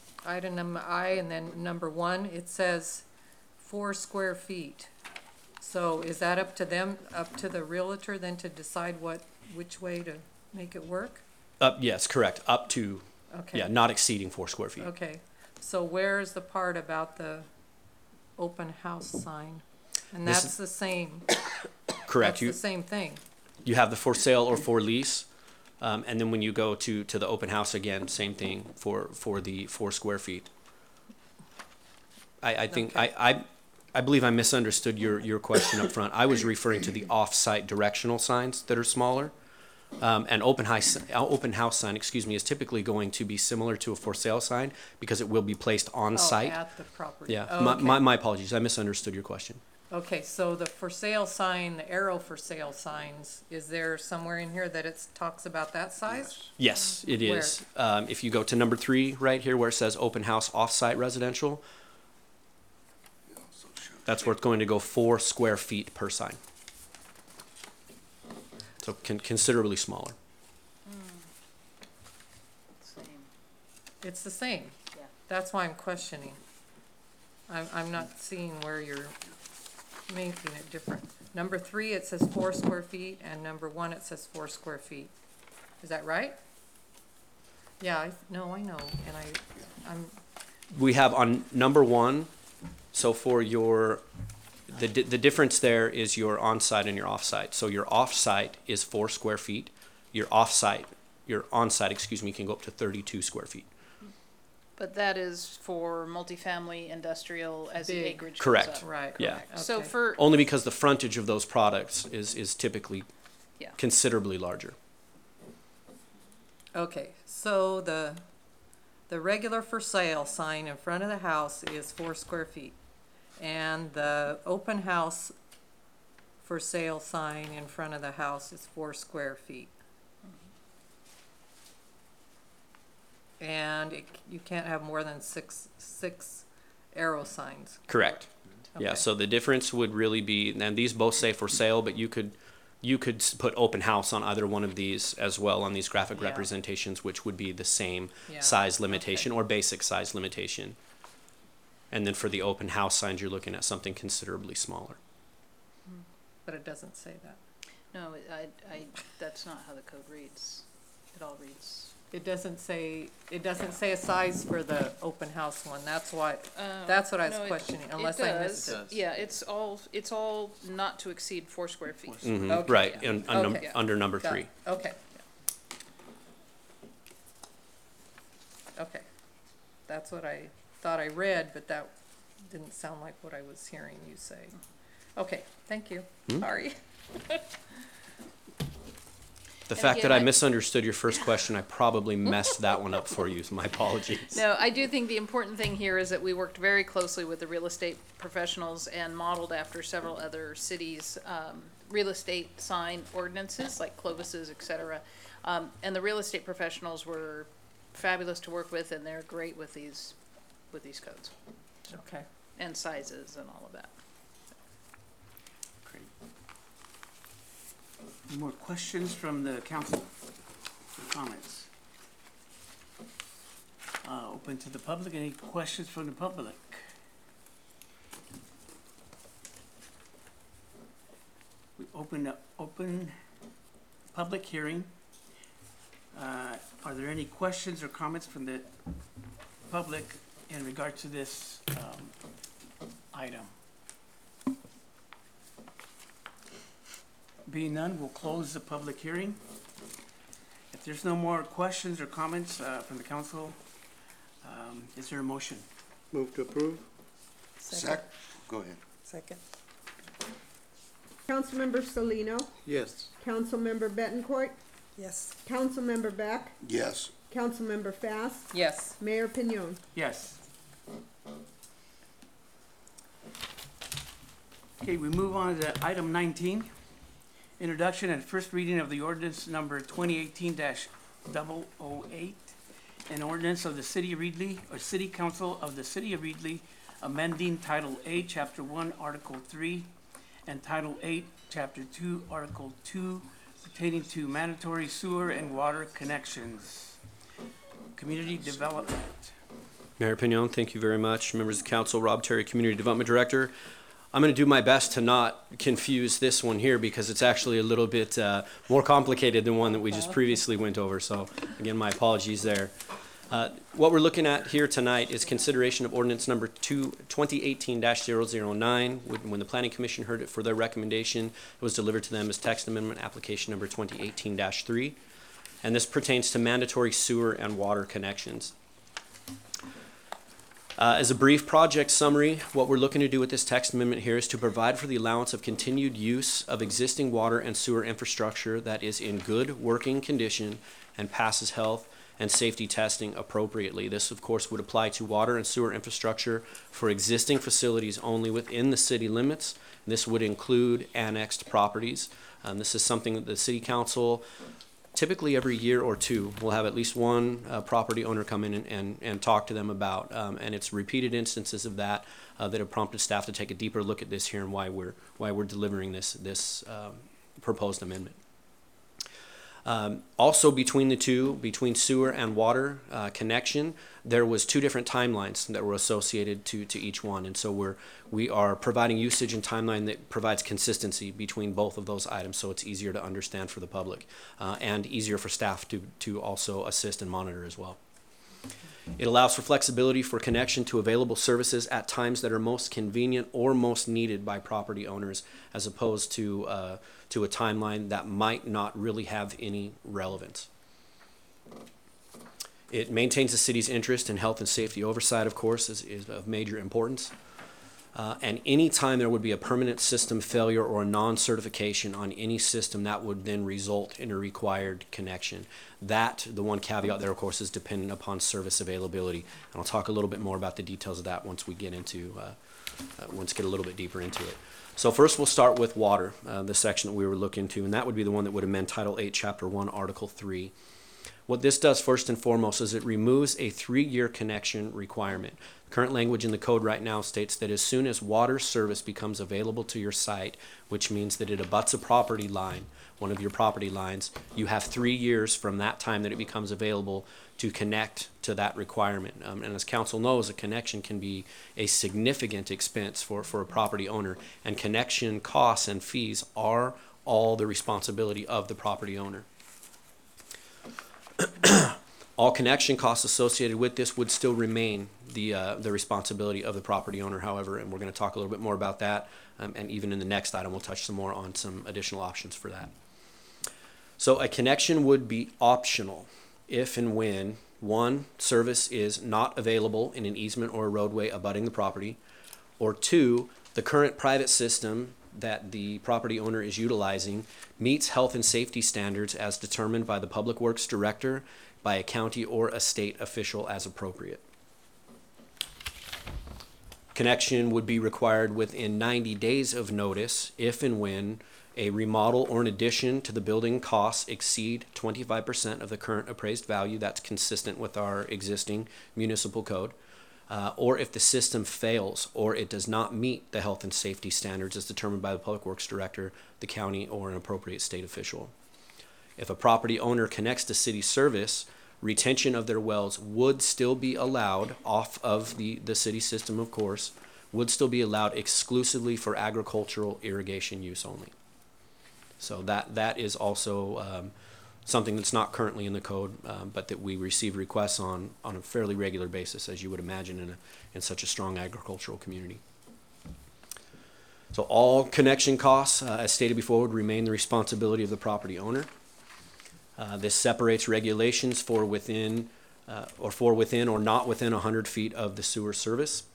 item number I and then number one, it says four square feet. So is that up to them, up to the realtor then to decide what, which way to make it work? Uh, yes, correct, up to, Okay. yeah, not exceeding four square feet. Okay, so where's the part about the open house sign? And This that's the same, Correct. that's You, the same thing. you have the for sale or for lease. Um, and then when you go to, to the open house again, same thing for, for the four square feet. I, I think, I, I, I believe I misunderstood your, your question up front. I was referring to the off-site directional signs that are smaller. Um, an open house, uh, open house sign, excuse me, is typically going to be similar to a for sale sign because it will be placed on Oh, site. at the property. Yeah, Oh, my, okay. my, my apologies. I misunderstood your question. Okay, so the for sale sign, the arrow for sale signs, is there somewhere in here that it talks about that size? Yes, it Where? is. Um, if you go to number three, right here where it says open house off-site residential, that's where it's going to go four square feet per sign. So con- considerably smaller. Same. It's the same. Yeah. That's why I'm questioning. I'm, I'm not seeing where you're making it different. Number three, it says four square feet, and number one, it says four square feet. Is that right? Yeah, I, no, I know, and I, I'm, We have on number one, so for your, the, di- the difference there is your on-site and your off-site. So your off-site is four square feet. Your off-site, your on-site, excuse me, can go up to thirty-two square feet. But that is for multifamily, industrial, as the Big. acreage goes Correct. up. right. Yeah. So Okay. for, Only because the frontage of those products is, is typically Yeah. considerably larger. Okay, so the, the regular for sale sign in front of the house is four square feet. And the open house for sale sign in front of the house is four square feet. And it, you can't have more than six, six arrow signs. Correct. Yeah, Okay. so the difference would really be, and these both say for sale, but you could, you could s- put open house on either one of these as well on these graphic Yeah. representations, which would be the same Yeah, size limitation or basic size limitation. And then for the open house signs, you're looking at something considerably smaller. But it doesn't say that. no, I, I, that's not how the code reads. It all reads. It doesn't say, it doesn't say a size for the open house one, that's why, Uh, that's what I was no, it- questioning, it unless I missed does. it. Yeah, it's all, it's all not to exceed four square feet. Mhm, Okay. right, and, and num- Okay. under number Got three. it. Okay. Okay. That's what I thought I read, but that didn't sound like what I was hearing you say. Okay, thank you. Hmm? Sorry. The And fact again, that I I- misunderstood your first question, I probably messed that one up for you, so my apologies. No, I do think the important thing here is that we worked very closely with the real estate professionals and modeled after several other cities' um, real estate sign ordinances, like Clovis's, et cetera. Um, and the real estate professionals were fabulous to work with, and they're great with these, with these codes Okay. and sizes and all of that. Great. Any more questions from the council? Comments? Uh, open to the public. Any questions from the public? We open up, open public hearing. Uh, are there any questions or comments from the public in regard to this, um, item? Being none, we'll close the public hearing. If there's no more questions or comments uh, from the council, um, is there a motion? Move to approve? Sec, go ahead. Second. Councilmember Salino, Yes. Councilmember Betancourt, Yes. Councilmember Beck, Yes. Councilmember Fast, Yes. Mayor Pignon. Yes. Okay, we move on to item nineteen. Introduction and first reading of the ordinance number twenty eighteen dash double oh eight. An ordinance of the City of Reedley, or City Council of the City of Reedley, amending Title A, Chapter one, Article three, and Title eight, Chapter two, Article two, pertaining to mandatory sewer and water connections. Community development. Mayor Pignon, thank you very much. Members of the council, Rob Terry, Community Development Director. I'm going to do my best to not confuse this one here because it's actually a little bit uh, more complicated than one that we just previously went over. So again, my apologies there. Uh, what we're looking at here tonight is consideration of ordinance number two, twenty eighteen dash zero zero nine. When, when the Planning Commission heard it for their recommendation, it was delivered to them as text amendment application number twenty eighteen dash three. And this pertains to mandatory sewer and water connections. Uh, as a brief project summary, what we're looking to do with this text amendment here is to provide for the allowance of continued use of existing water and sewer infrastructure that is in good working condition and passes health and safety testing appropriately. This, of course, would apply to water and sewer infrastructure for existing facilities only within the city limits. This would include annexed properties. Um, this is something that the City Council typically every year or two will have at least one uh, property owner come in and, and, and talk to them about. Um, and it's repeated instances of that uh, that have prompted staff to take a deeper look at this here and why we're, why we're delivering this, this um, proposed amendment. Um, also between the two, between sewer and water uh, connection, there was two different timelines that were associated to, to each one. And so we're, we are providing usage and timeline that provides consistency between both of those items so it's easier to understand for the public uh, and easier for staff to, to also assist and monitor as well. It allows for flexibility for connection to available services at times that are most convenient or most needed by property owners as opposed to, uh, to a timeline that might not really have any relevance. It maintains the city's interest in health and safety oversight, of course, is, is of major importance. Uh, and any time there would be a permanent system failure or a non-certification on any system, that would then result in a required connection. That, the one caveat there, of course, is dependent upon service availability. And I'll talk a little bit more about the details of that once we get into, uh, uh, once get a little bit deeper into it. So first we'll start with water, uh, the section that we were looking to, and that would be the one that would amend Title eight, Chapter one, Article three. What this does first and foremost is it removes a three-year connection requirement. Current language in the code right now states that as soon as water service becomes available to your site, which means that it abuts a property line, one of your property lines, you have three years from that time that it becomes available to connect to that requirement. Um, and as council knows, a connection can be a significant expense for, for a property owner, and connection costs and fees are all the responsibility of the property owner. All connection costs associated with this would still remain the uh, the responsibility of the property owner, however, and we're going to talk a little bit more about that, um, and even in the next item we'll touch some more on some additional options for that. So a connection would be optional if and when, one, service is not available in an easement or a roadway abutting the property, or two, the current private system that the property owner is utilizing meets health and safety standards as determined by the Public Works Director, by a county or a state official as appropriate. Connection would be required within ninety days of notice if and when a remodel or an addition to the building costs exceed twenty-five percent of the current appraised value. That's consistent with our existing municipal code. Uh, or if the system fails or it does not meet the health and safety standards as determined by the Public Works Director, the county, or an appropriate state official. If a property owner connects to city service, retention of their wells would still be allowed off of the, the city system, of course, would still be allowed exclusively for agricultural irrigation use only. So that, that is also um, something that's not currently in the code, um, but that we receive requests on on a fairly regular basis, as you would imagine in, a, in such a strong agricultural community. So all connection costs, uh, as stated before, would remain the responsibility of the property owner. Uh, this separates regulations for within uh, or for within or not within one hundred feet of the sewer service.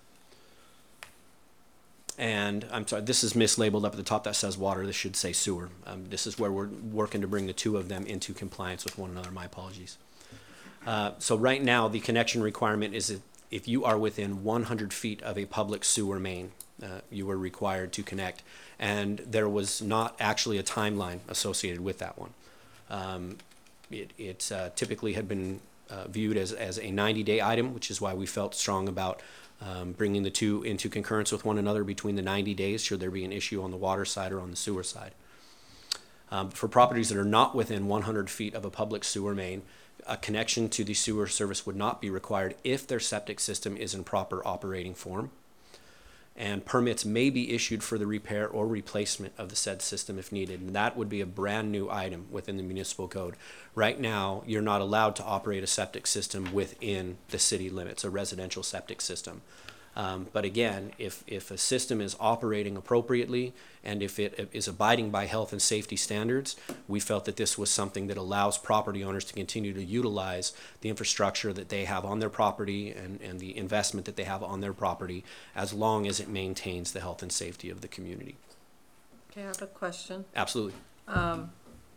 And I'm sorry, this is mislabeled up at the top that says water. This should say sewer. Um, this is where we're working to bring the two of them into compliance with one another. My apologies. Uh, so right now, the connection requirement is if, if you are within one hundred feet of a public sewer main, uh, you are required to connect. And there was not actually a timeline associated with that one. Um, it it uh, typically had been uh, viewed as, as a ninety-day item, which is why we felt strong about um, bringing the two into concurrence with one another between the ninety days, should there be an issue on the water side or on the sewer side. Um, for properties that are not within one hundred feet of a public sewer main, a connection to the sewer service would not be required if their septic system is in proper operating form. and permits may be issued for the repair or replacement of the said system if needed. And that would be a brand new item within the municipal code. Right now, you're not allowed to operate a septic system within the city limits, a residential septic system. Um, but again, if, if a system is operating appropriately and if it is abiding by health and safety standards, we felt that this was something that allows property owners to continue to utilize the infrastructure that they have on their property and, and the investment that they have on their property, as long as it maintains the health and safety of the community. Okay, I have a question. Absolutely. Um,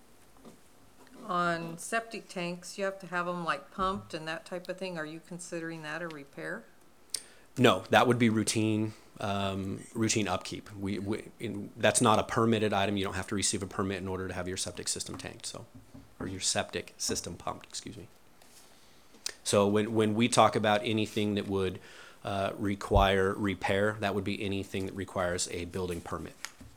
on septic tanks, you have to have them like pumped and that type of thing. Are you considering that a repair? No, that would be routine, um, routine upkeep. We, we in, that's not a permitted item. You don't have to receive a permit in order to have your septic system tanked, so, or your septic system pumped, excuse me. So when, when we talk about anything that would uh, require repair, that would be anything that requires a building permit.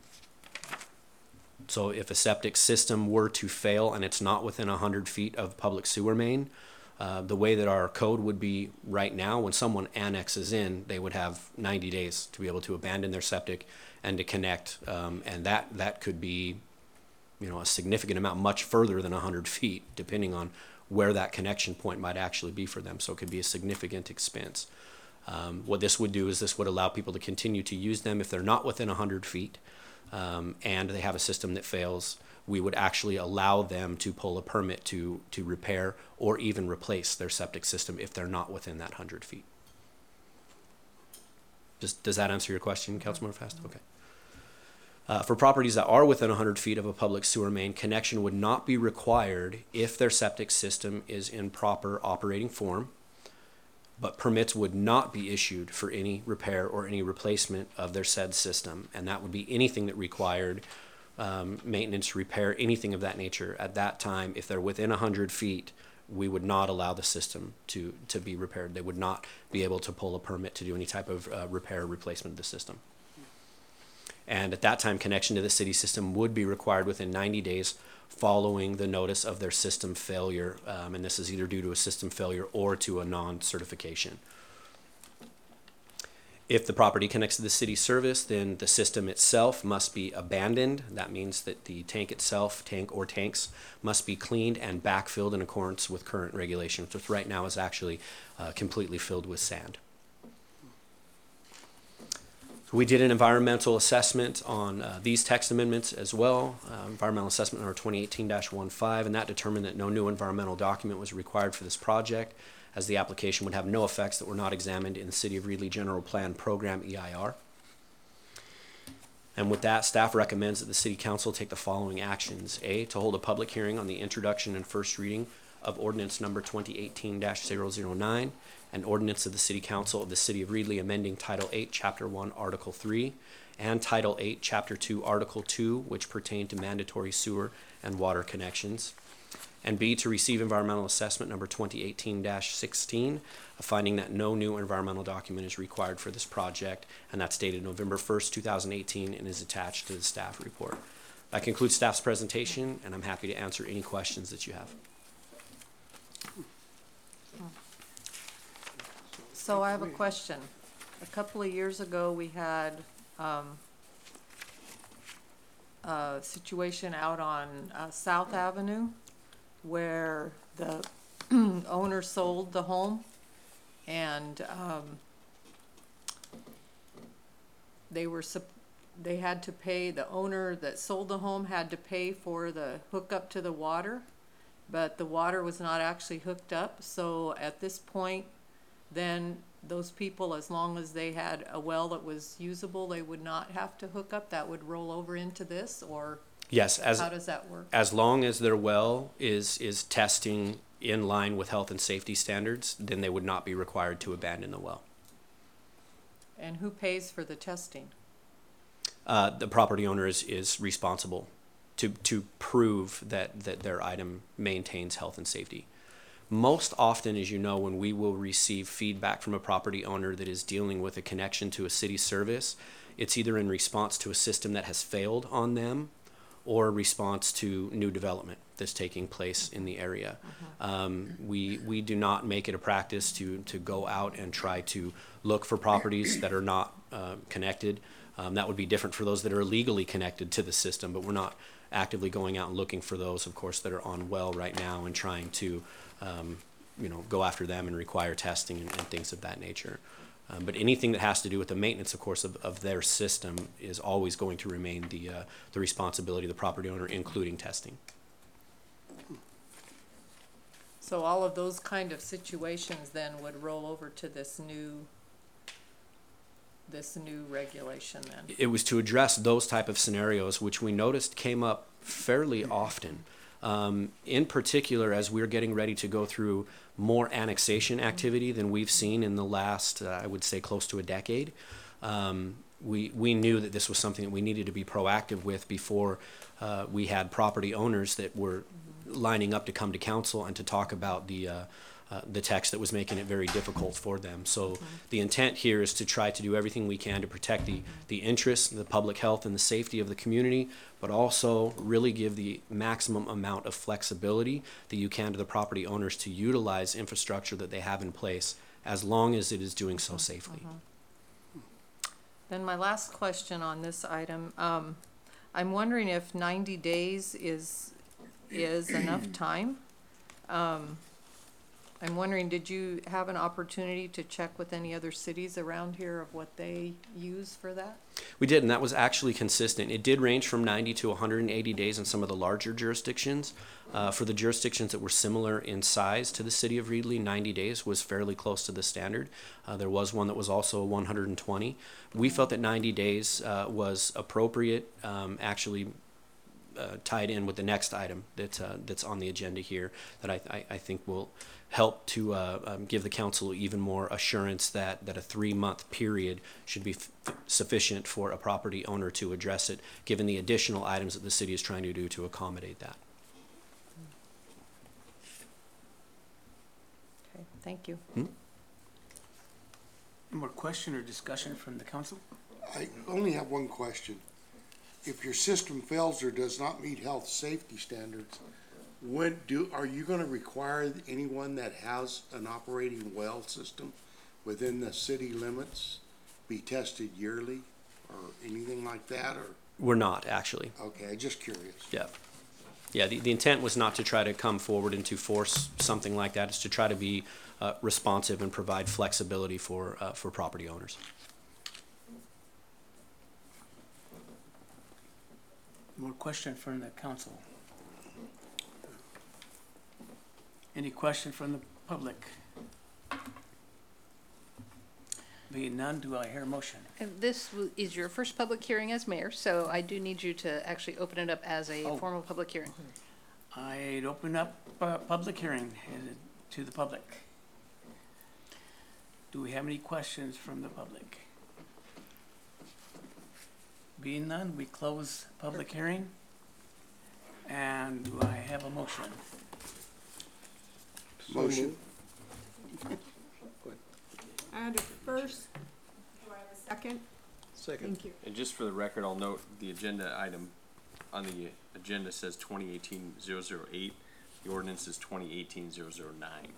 So if a septic system were to fail and it's not within one hundred feet of public sewer main, Uh, the way that our code would be right now, when someone annexes in, they would have ninety days to be able to abandon their septic and to connect. Um, and that, that could be, you know, a significant amount, much further than one hundred feet, depending on where that connection point might actually be for them. So it could be a significant expense. Um, what this would do is this would allow people to continue to use them if they're not within one hundred feet um, and they have a system that fails. We would actually allow them to pull a permit to, to repair or even replace their septic system if they're not within that one hundred feet. Does, does that answer your question, Councilmember Fast? Okay. Uh, for properties that are within one hundred feet of a public sewer main, connection would not be required if their septic system is in proper operating form, but permits would not be issued for any repair or any replacement of their said system, and that would be anything that required Um, maintenance, repair, anything of that nature. At that time, if they're within one hundred feet, we would not allow the system to, to be repaired. They would not be able to pull a permit to do any type of uh, repair or replacement of the system. And at that time, connection to the city system would be required within ninety days following the notice of their system failure. Um, and this is either due to a system failure or to a non-certification. If the property connects to the city service, then the system itself must be abandoned. That means that the tank itself, tank or tanks, must be cleaned and backfilled in accordance with current regulations, which right now is actually uh, completely filled with sand. So we did an environmental assessment on uh, these text amendments as well, uh, environmental assessment number twenty eighteen dash fifteen, and that determined that no new environmental document was required for this project, as the application would have no effects that were not examined in the City of Reedley General Plan Program E I R. And with that, staff recommends that the City Council take the following actions. A, to hold a public hearing on the introduction and first reading of ordinance number twenty eighteen dash zero zero nine, an ordinance of the City Council of the City of Reedley amending Title eight, Chapter one, Article three, and Title eight, Chapter two, Article two, which pertain to mandatory sewer and water connections. And B, to receive environmental assessment number twenty eighteen dash sixteen, a finding that no new environmental document is required for this project, and that's dated November first, two thousand eighteen, and is attached to the staff report. That concludes staff's presentation, and I'm happy to answer any questions that you have. So I have a question. A couple of years ago, we had um, a situation out on uh, South Avenue where the owner sold the home, and um, they were sup- they had to pay, the owner that sold the home had to pay for the hookup to the water, but the water was not actually hooked up. So at this point, then those people, as long as they had a well that was usable, they would not have to hook up. That would roll over into this, or Yes, as how does that work? as long as their well is is testing in line with health and safety standards, then they would not be required to abandon the well. And who pays for the testing? Uh, the property owner is, is responsible to to prove that that their item maintains health and safety. Most often, as you know, when we will receive feedback from a property owner that is dealing with a connection to a city service, it's either in response to a system that has failed on them or response to new development. that's taking place in the area. Um, we, we do not make it a practice to, to go out and try to look for properties that are not uh, connected. Um, that would be different for those that are legally connected to the system, but we're not actively going out and looking for those, of course, that are on well right now and trying to, um, you know, go after them and require testing and, and things of that nature. Um, but anything that has to do with the maintenance, of course, of, of their system is always going to remain the, uh, the responsibility of the property owner, including testing. So all of those kind of situations then would roll over to this new, this new regulation then? It was to address those type of scenarios, which we noticed came up fairly often. Um, in particular, as we're getting ready to go through more annexation activity than we've seen in the last, uh, I would say, close to a decade, um, we, we knew that this was something that we needed to be proactive with before uh, we had property owners that were lining up to come to council and to talk about the uh, uh, the text that was making it very difficult for them. So the intent here is to try to do everything we can to protect the the interests, the public health, and the safety of the community, but also really give the maximum amount of flexibility that you can to the property owners to utilize infrastructure that they have in place, as long as it is doing so safely. Mm-hmm. Then my last question on this item, um, I'm wondering if ninety days is is enough time. Um, I'm wondering, did you have an opportunity to check with any other cities around here of what they use for that? We did, and that was actually consistent. It did range from ninety to one hundred eighty days in some of the larger jurisdictions. Uh, for the jurisdictions that were similar in size to the city of Reedley, ninety days was fairly close to the standard. Uh, there was one that was also one hundred twenty. We felt that ninety days uh, was appropriate, um, actually uh, tied in with the next item that, uh, that's on the agenda here that I, I, I think will help to uh, um, give the council even more assurance that, that a three-month period should be f sufficient for a property owner to address it, given the additional items that the city is trying to do to accommodate that. Okay, thank you. Hmm? Any more question or discussion from the council? I only have one question. If your system fails or does not meet health safety standards, when do, are you gonna require anyone that has an operating well system within the city limits be tested yearly or anything like that, or? We're not, actually. Okay, just curious. Yeah. Yeah, the, the intent was not to try to come forward and to force something like that. It's to try to be uh, responsive and provide flexibility for, uh, for property owners. More question from the council? Any question from the public? Being none, do I hear a motion? And this w- is your first public hearing as mayor, so I do need you to actually open it up as a Oh. formal public hearing. I'd open up a public hearing uh, to the public. Do we have any questions from the public? Being none, we close public hearing. And do I have a motion? Motion. I had a first, do I have a second? Second. Thank you. And just for the record, I'll note the agenda item on the agenda says twenty eighteen zero zero eight. The ordinance is twenty eighteen zero zero nine.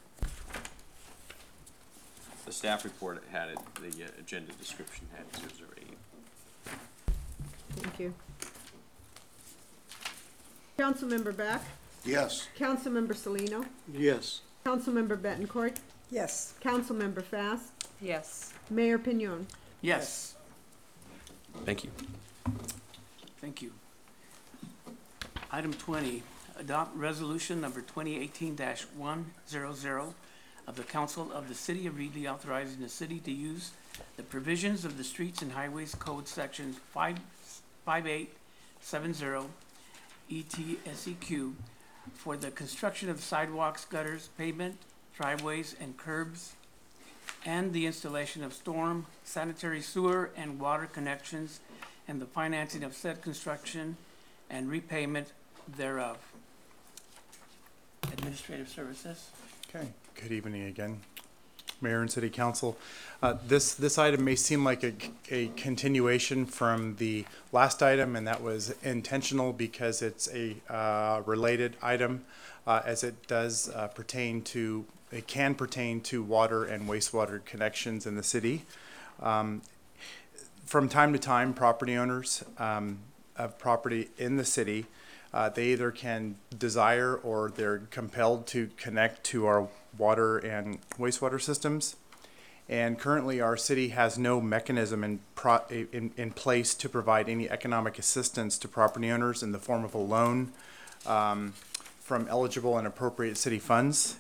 The staff report had it, the uh, agenda description had zero zero eight. Thank you. Councilmember Beck, Yes. Councilmember Salino, Yes. Councilmember Betancourt, Yes. Councilmember Fast, Yes. Mayor Pignon. Yes, Thank you. thank you. Item twenty, adopt resolution number twenty eighteen one hundred of the Council of the City of Reedley authorizing the city to use the provisions of the Streets and Highways Code sections five, five eight seven zero E T S E Q for the construction of sidewalks, gutters, pavement, driveways, and curbs, and the installation of storm, sanitary sewer, and water connections, and the financing of said construction and repayment thereof. Administrative Services. Okay, good evening again. Mayor and City Council. Uh, this this item may seem like a, a continuation from the last item, and that was intentional because it's a uh, related item, uh, as it does uh, pertain to, it can pertain to water and wastewater connections in the city. Um, from time to time, property owners um, of property in the city, uh, they either can desire or they're compelled to connect to our water and wastewater systems. And currently our city has no mechanism in, pro in, in place to provide any economic assistance to property owners in the form of a loan um, from eligible and appropriate city funds.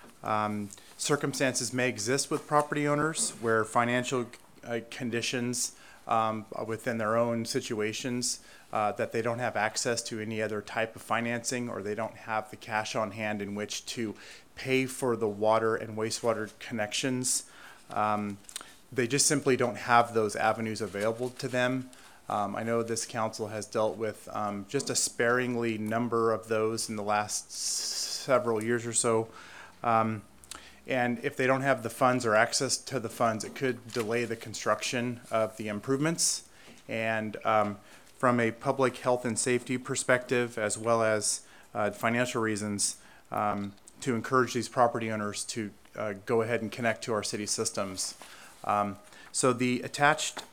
Um, circumstances may exist with property owners where financial uh, conditions um, within their own situations uh, that they don't have access to any other type of financing, or they don't have the cash on hand in which to pay for the water and wastewater connections. Um, they just simply don't have those avenues available to them. Um, I know this council has dealt with um, just a sparingly number of those in the last several years or so. Um, and if they don't have the funds or access to the funds, it could delay the construction of the improvements. And um, from a public health and safety perspective, as well as uh, financial reasons, um, to encourage these property owners to uh, go ahead and connect to our city systems. Um, so the attached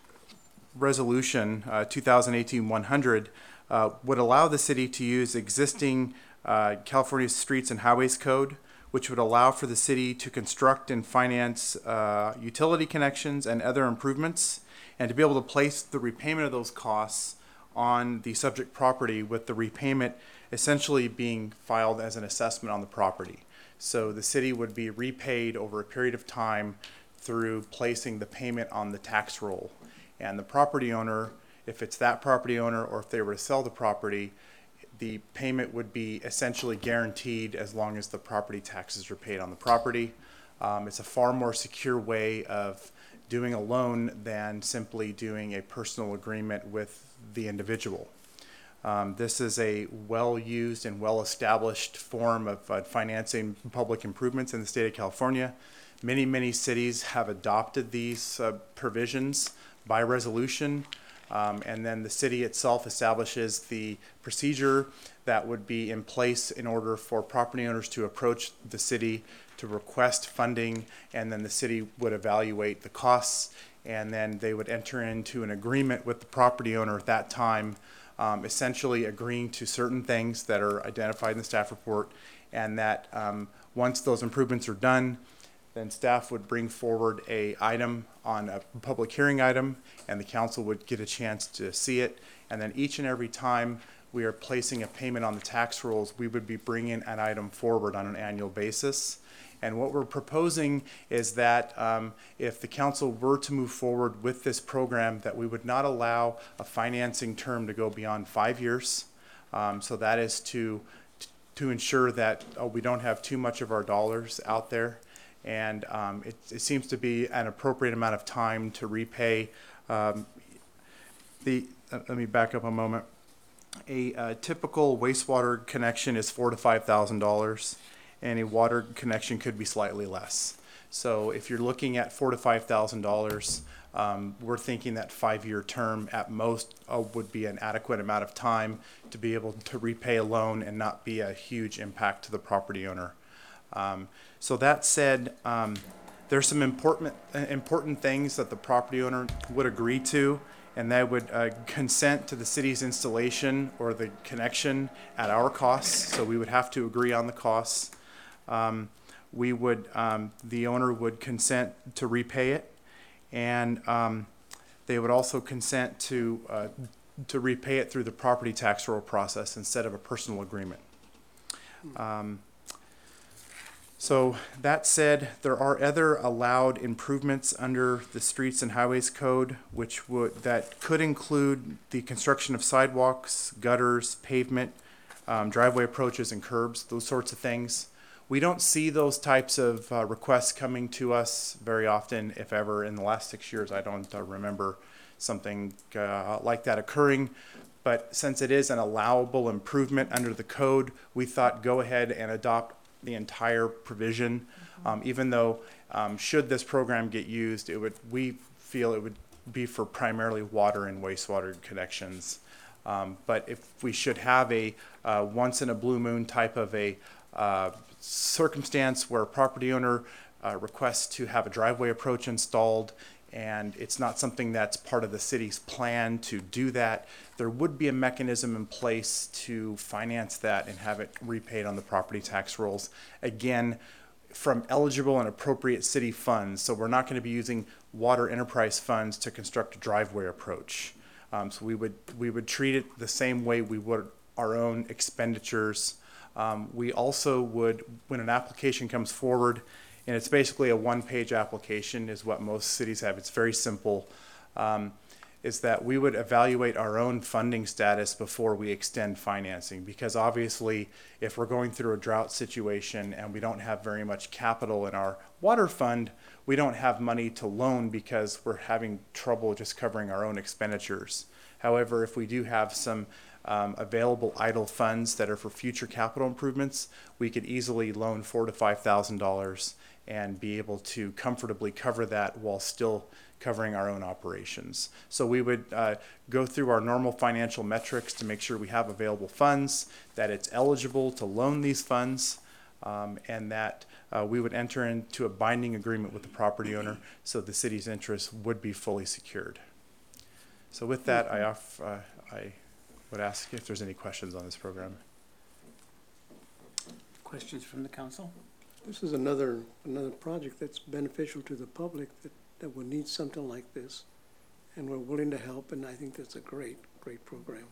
resolution, uh, two thousand eighteen one hundred, uh, would allow the city to use existing uh, California Streets and Highways Code, which would allow for the city to construct and finance uh, utility connections and other improvements, and to be able to place the repayment of those costs on the subject property, with the repayment essentially being filed as an assessment on the property. So the city would be repaid over a period of time through placing the payment on the tax roll. And the property owner, if it's that property owner or if they were to sell the property, the payment would be essentially guaranteed as long as the property taxes are paid on the property. Um, it's a far more secure way of doing a loan than simply doing a personal agreement with the individual. Um, this is a well-used and well-established form of uh, financing public improvements in the state of California. Many, many cities have adopted these uh, provisions by resolution, um, and then the city itself establishes the procedure that would be in place in order for property owners to approach the city to request funding, and then the city would evaluate the costs, and then they would enter into an agreement with the property owner at that time, Um, essentially agreeing to certain things that are identified in the staff report, and that um, once those improvements are done, then staff would bring forward a item on a public hearing item, and the council would get a chance to see it. And then each and every time we are placing a payment on the tax rolls, we would be bringing an item forward on an annual basis. And what we're proposing is that um, if the council were to move forward with this program, that we would not allow a financing term to go beyond five years. Um, so that is to to ensure that oh, we don't have too much of our dollars out there. And um, it, it seems to be an appropriate amount of time to repay. Um, the uh, let me back up a moment. A uh, typical wastewater connection is four to five thousand dollars. And a water connection could be slightly less. So if you're looking at four to five thousand dollars, um, we're thinking that five-year term at most uh, would be an adequate amount of time to be able to repay a loan and not be a huge impact to the property owner. Um, so that said, um, there's some important important things that the property owner would agree to, and they would uh, consent to the city's installation or the connection at our costs. So we would have to agree on the costs. Um, we would, um, the owner would consent to repay it, and um, they would also consent to uh, to repay it through the property tax roll process instead of a personal agreement. Um, so that said, there are other allowed improvements under the Streets and Highways Code, which would that could include the construction of sidewalks, gutters, pavement, um, driveway approaches, and curbs, those sorts of things. We don't see those types of uh, requests coming to us very often, if ever. In the last six years, I don't uh, remember something uh, like that occurring. But since it is an allowable improvement under the code, we thought go ahead and adopt the entire provision, um, even though um, should this program get used, it would, we feel it would be for primarily water and wastewater connections. Um, but if we should have a uh, once in a blue moon type of a uh, circumstance where a property owner uh, requests to have a driveway approach installed and it's not something that's part of the city's plan to do that, there would be a mechanism in place to finance that and have it repaid on the property tax rolls. Again, from eligible and appropriate city funds. So we're not going to be using water enterprise funds to construct a driveway approach. Um, so we would we would treat it the same way we would our own expenditures. Um, we also would, when an application comes forward, and it's basically a one-page application is what most cities have. It's very simple. Um, is that we would evaluate our own funding status before we extend financing, because obviously if we're going through a drought situation and we don't have very much capital in our water fund, we don't have money to loan because we're having trouble just covering our own expenditures. However, if we do have some um, available idle funds that are for future capital improvements, we could easily loan four to five thousand dollars and be able to comfortably cover that while still covering our own operations. So we would uh, go through our normal financial metrics to make sure we have available funds, that it's eligible to loan these funds, um, and that uh, we would enter into a binding agreement with the property owner so the city's interests would be fully secured. So with that, I, off, uh, I would ask if there's any questions on this program. Questions from the council? This is another, another project that's beneficial to the public that, that would need something like this. And we're willing to help, and I think that's a great, great program.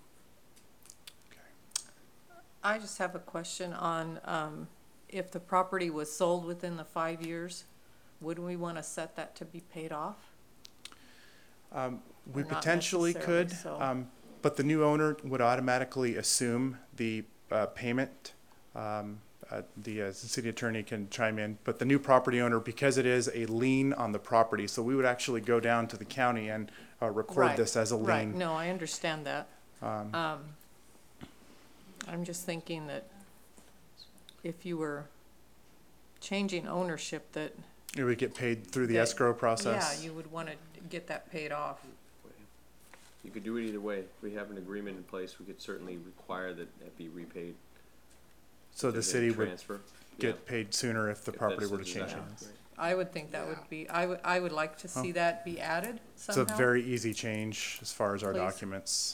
I just have a question on, um, if the property was sold within the five years, would we want to set that to be paid off? Um, we Or not potentially necessarily, could, so- um, but the new owner would automatically assume the uh, payment. Um, uh, the uh, city attorney can chime in, but the new property owner, because it is a lien on the property, so we would actually go down to the county and uh, record Right, this as a Right, lien. no, I understand that. Um, Um, I'm just thinking that if you were changing ownership, that, It would get paid through the that- escrow process. yeah, you would want to get that paid off. You could do it either way. If we have an agreement in place, we could certainly require that it be repaid. So If the there's city any would transfer. get Yeah. paid sooner if the If property that's were the to change desire. hands. Right. I would think that would be, I would, I would like to see that be added It's a somehow. very easy change as far as our Please. documents.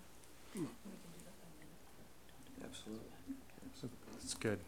Absolutely. It's good.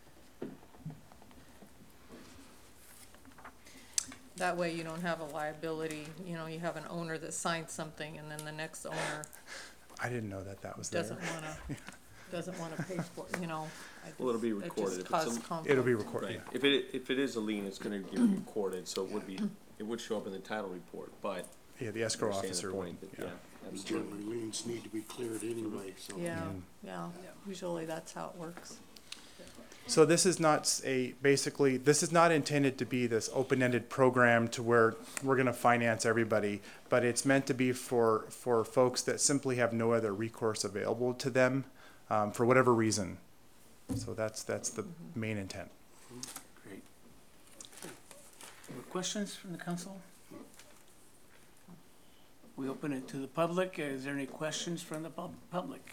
That way you don't have a liability, you know, you have an owner that signs something and then the next owner I didn't know that that was there. doesn't wanna, doesn't wanna pay for it, you know. I Well, it'll be just- it just recorded. If it's causes some- conflict. It'll be recorded, Right. yeah. If it, if it is a lien, it's gonna get recorded, so it would be, it would show up in the title report, but. Yeah, the escrow understand the officer would, point that, yeah. Yeah, And absolutely. generally, liens need to be cleared anyway, so. Yeah, Mm. yeah, usually that's how it works. So this is not s- a, basically, this is not intended to be this open-ended program to where we're gonna finance everybody, but it's meant to be for, for folks that simply have no other recourse available to them, um, for whatever reason. So that's, that's the main intent. Great. More questions from the council? We open it to the public. Is there any questions from the pub- public?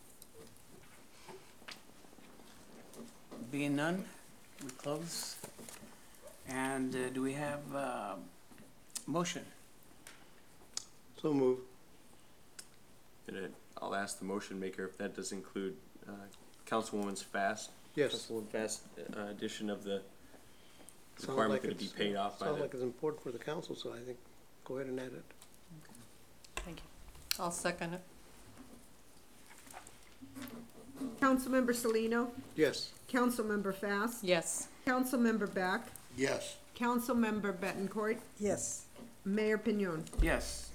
Being none, we close. And uh, do we have uh motion? So move. And it- I'll ask the motion maker if that does include, uh, Councilwoman's fast. Yes. Councilwoman Fast, uh, addition of the Sounds requirement like that it be it's- paid off by Sounds the. like it's important for the council, so I think go ahead and add it. Thank you. I'll second it. Councilmember Salino, Yes. Councilmember Fast, Yes, Councilmember Back, Yes, Councilmember Betancourt, Yes. Mayor Pignon. Yes.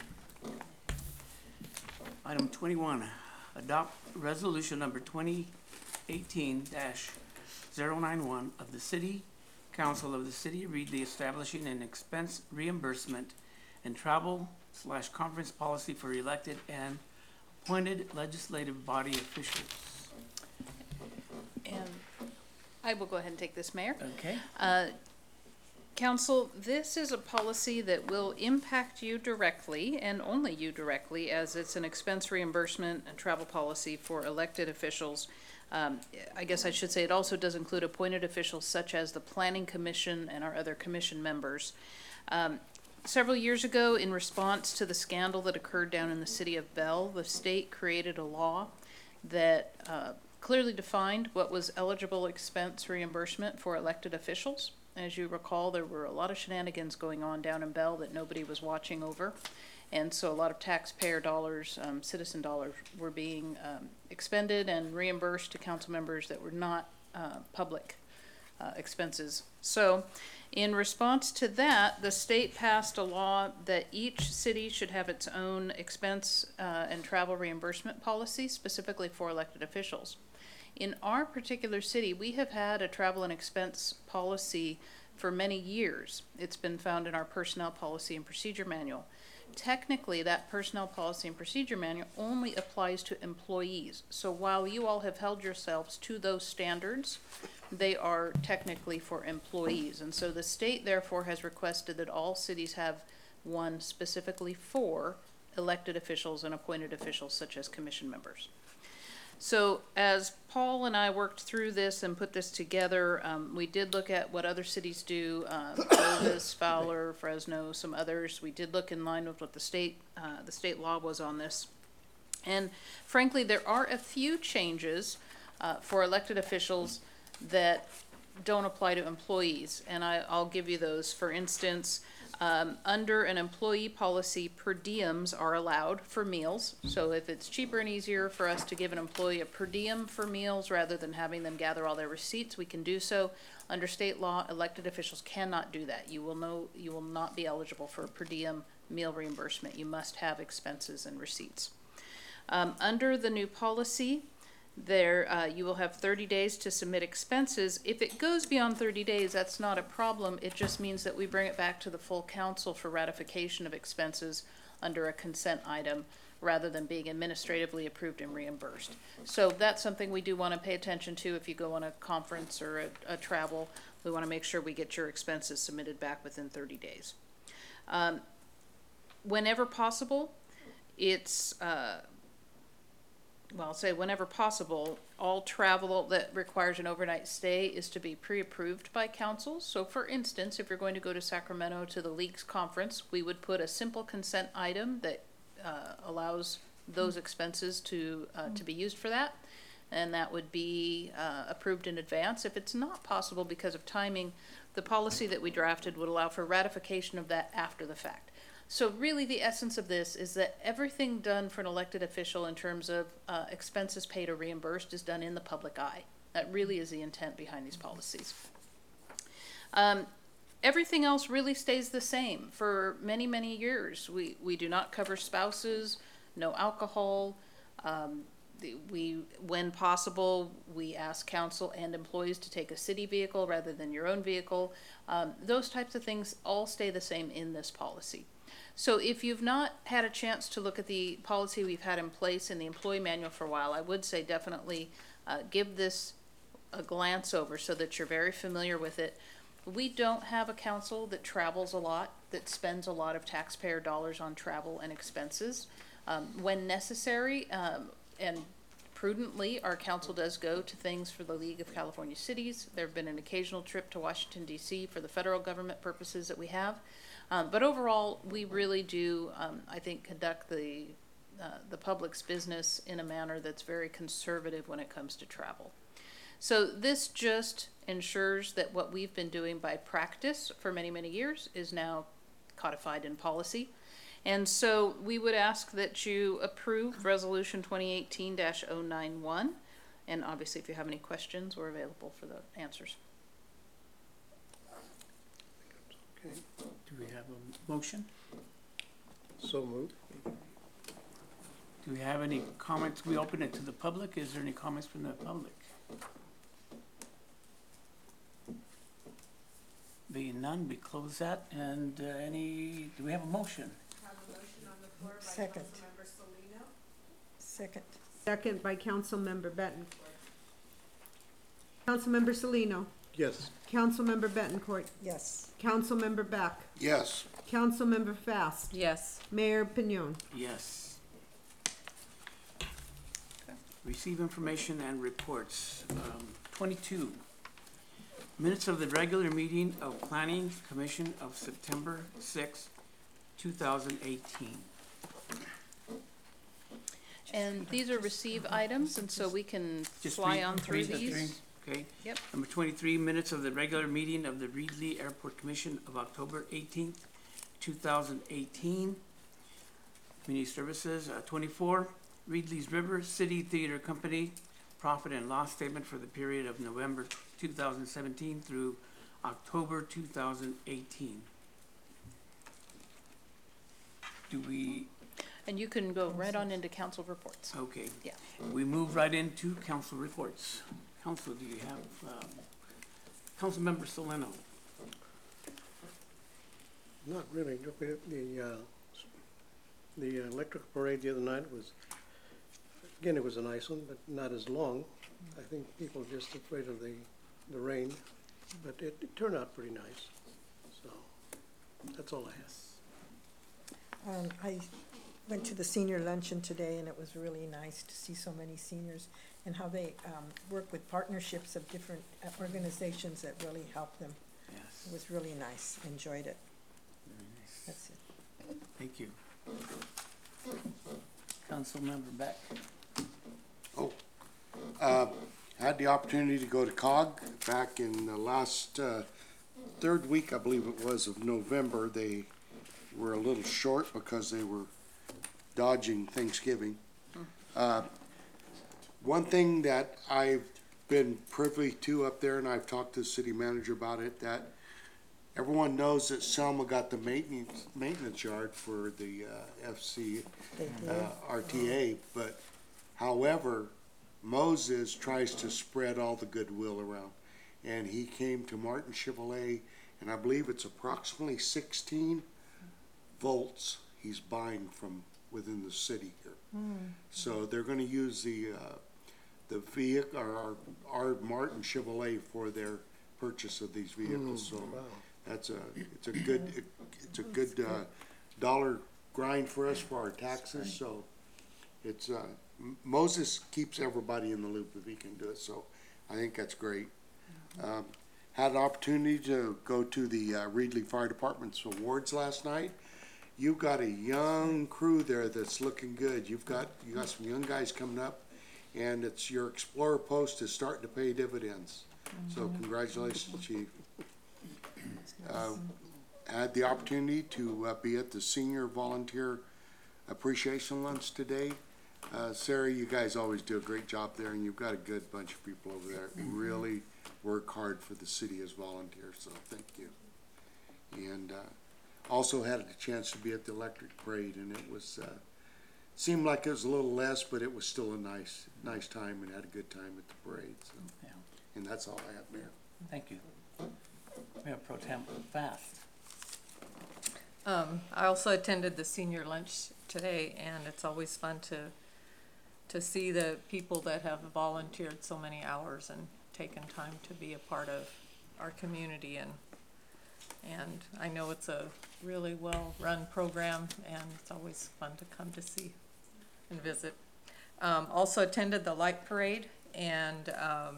Item twenty-one, adopt resolution number twenty eighteen 91 of the City Council of the City of Reedley establishing an expense reimbursement and travel slash conference policy for elected and appointed legislative body officials. And I will go ahead and take this, Mayor. Okay. Uh, Council, this is a policy that will impact you directly, and only you directly, as it's an expense reimbursement and travel policy for elected officials. Um, I guess I should say it also does include appointed officials such as the Planning Commission and our other commission members. Um, several years ago, in response to the scandal that occurred down in the city of Bell, the state created a law that uh, clearly defined what was eligible expense reimbursement for elected officials. As you recall, there were a lot of shenanigans going on down in Bell that nobody was watching over. And so a lot of taxpayer dollars, um, citizen dollars, were being um, expended and reimbursed to council members that were not uh, public uh, expenses. So in response to that, the state passed a law that each city should have its own expense uh, and travel reimbursement policy specifically for elected officials. In our particular city, we have had a travel and expense policy for many years. It's been found in our personnel policy and procedure manual. Technically, that personnel policy and procedure manual only applies to employees. So while you all have held yourselves to those standards, they are technically for employees. And so the state therefore has requested that all cities have one specifically for elected officials and appointed officials such as commission members. So as Paul and I worked through this and put this together, um, we did look at what other cities do, uh, Clovis, Fowler, Fresno, some others. We did look in line with what the state, uh, the state law was on this. And frankly, there are a few changes uh, for elected officials that don't apply to employees. And I, I'll give you those. For instance, Um, under an employee policy, per diems are allowed for meals. So if it's cheaper and easier for us to give an employee a per diem for meals rather than having them gather all their receipts, we can do so. Under state law, elected officials cannot do that. You will know, you will not be eligible for a per diem meal reimbursement. You must have expenses and receipts. Um, under the new policy, there uh, you will have thirty days to submit expenses. If it goes beyond thirty days, that's not a problem. It just means that we bring it back to the full council for ratification of expenses under a consent item rather than being administratively approved and reimbursed. So that's something we do want to pay attention to. If you go on a conference or a, a travel, we want to make sure we get your expenses submitted back within thirty days. Um, whenever possible, it's uh, well, I'll say whenever possible, all travel that requires an overnight stay is to be pre-approved by council. So for instance, if you're going to go to Sacramento to the League's conference, we would put a simple consent item that uh, allows those expenses to, uh, to be used for that. And that would be uh, approved in advance. If it's not possible because of timing, the policy that we drafted would allow for ratification of that after the fact. So really the essence of this is that everything done for an elected official in terms of uh, expenses paid or reimbursed is done in the public eye. That really is the intent behind these policies. Um, everything else really stays the same for many, many years. We, we do not cover spouses, no alcohol. Um, the, we, when possible, we ask council and employees to take a city vehicle rather than your own vehicle. Um, those types of things all stay the same in this policy. So if you've not had a chance to look at the policy we've had in place in the employee manual for a while, I would say definitely uh, give this a glance over so that you're very familiar with it. We don't have a council that travels a lot, that spends a lot of taxpayer dollars on travel and expenses. Um, when necessary um, and prudently, our council does go to things for the League of California Cities. There have been an occasional trip to Washington, D C for the federal government purposes that we have. Um, but overall, we really do, um, I think, conduct the, uh, the public's business in a manner that's very conservative when it comes to travel. So this just ensures that what we've been doing by practice for many, many years is now codified in policy. And so we would ask that you approve Resolution twenty eighteen dash oh nine one. And obviously, if you have any questions, we're available for the answers. Okay, Do we have a motion? so moved. Do we have any comments? We open it to the public. Is there any comments from the public? Being none, we close that. And uh, any, do we have a motion? Have a motion on the floor by Second. Councilmember Solino. Second. Second by Councilmember Betancourt. Councilmember Salino, Yes. Councilmember Betancourt, Yes. Councilmember Beck, Yes. Councilmember Fast, Yes. Mayor Pignon. Yes. Receive information and reports. Um, twenty-two. Minutes of the regular meeting of Planning Commission of September sixth, two thousand eighteen. And these are receive items, and so we can Just fly read- on through read the three, these. Okay. Yep. Number twenty-three, minutes of the regular meeting of the Reedley Airport Commission of October eighteenth, two thousand eighteen. Community Services, uh, twenty-four, Reedley's River City Theater Company, profit and loss statement for the period of November two thousand seventeen through October two thousand eighteen. Do we, And you can go right on into council reports. okay. Yeah. We move right into council reports. Council, do you have, um, Councilmember Soleno? Not really. The, the, uh, the electric parade the other night was, again, it was a nice one, but not as long. I think people are just afraid of the, the rain, but it, it turned out pretty nice. So, that's all I have. Um, I went to the senior luncheon today, and it was really nice to see so many seniors and how they, um, work with partnerships of different uh, organizations that really help them. Yes. It was really nice. Enjoyed it. Very nice. That's it. Thank you. Councilmember Beck. Oh, uh, had the opportunity to go to COG back in the last, uh, third week, I believe it was, of November. They were a little short because they were dodging Thanksgiving. Uh, one thing that I've been privy to up there, and I've talked to the city manager about it, that everyone knows that Selma got the maintenance, maintenance yard for the, uh, F C, They uh, did. R T A, but however, Moses tries to spread all the goodwill around. And he came to Martin Chevrolet, and I believe it's approximately sixteen volts he's buying from within the city here. So they're gonna use the, uh, the vehicle, or our, our Martin Chevrolet for their purchase of these vehicles, so Wow. that's a, it's a good, it's a good, uh, dollar grind for us for our taxes, so it's, uh, M- Moses keeps everybody in the loop if he can do it, so I think that's great. Um, had an opportunity to go to the, uh, Reedley Fire Department's awards last night. You've got a young crew there that's looking good. You've got, you got some young guys coming up, and it's, your Explorer post is starting to pay dividends. So congratulations, Chief. Uh, had the opportunity to, uh, be at the Senior Volunteer Appreciation Lunch today. Uh, Sarah, you guys always do a great job there, and you've got a good bunch of people over there who really work hard for the city as volunteers, so thank you. And, uh, also had a chance to be at the electric parade, and it was, uh, seemed like it was a little less, but it was still a nice, nice time, and had a good time at the parade, so. Yeah. And that's all I have, Mayor. Thank you. We have Pro Tem Fast. Um, I also attended the senior lunch today, and it's always fun to, to see the people that have volunteered so many hours and taken time to be a part of our community, and, and I know it's a really well-run program, and it's always fun to come to see and visit. Um, also attended the light parade, and, um,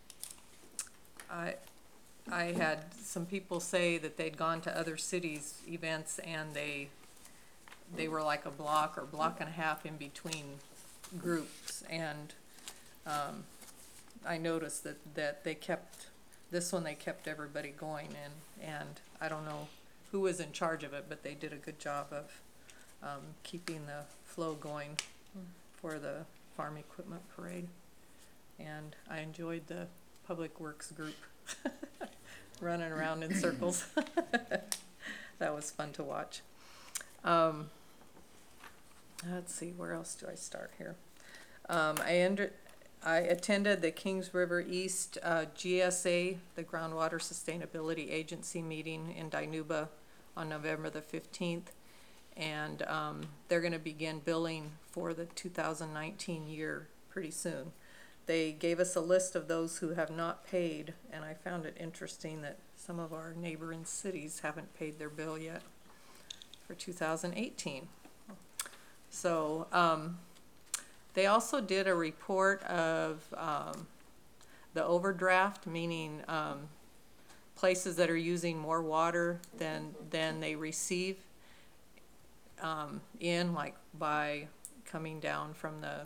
I, I had some people say that they'd gone to other cities' events, and they, they were like a block or block and a half in between groups, and, um, I noticed that, that they kept, this one they kept everybody going, and, and I don't know who was in charge of it, but they did a good job of, um, keeping the flow going for the farm equipment parade. And I enjoyed the Public Works group running around in circles. That was fun to watch. Um, let's see, where else do I start here? Um, I ended, I attended the Kings River East uh, G S A, the Groundwater Sustainability Agency meeting in Dinuba on November the fifteenth. And um, they're going to begin billing for the two thousand nineteen year pretty soon. they gave us a list of those who have not paid, and I found it interesting that some of our neighboring cities haven't paid their bill yet for two thousand eighteen. So, um, they also did a report of, um, the overdraft, meaning, um, places that are using more water than, than they receive, um, in, like by coming down from the,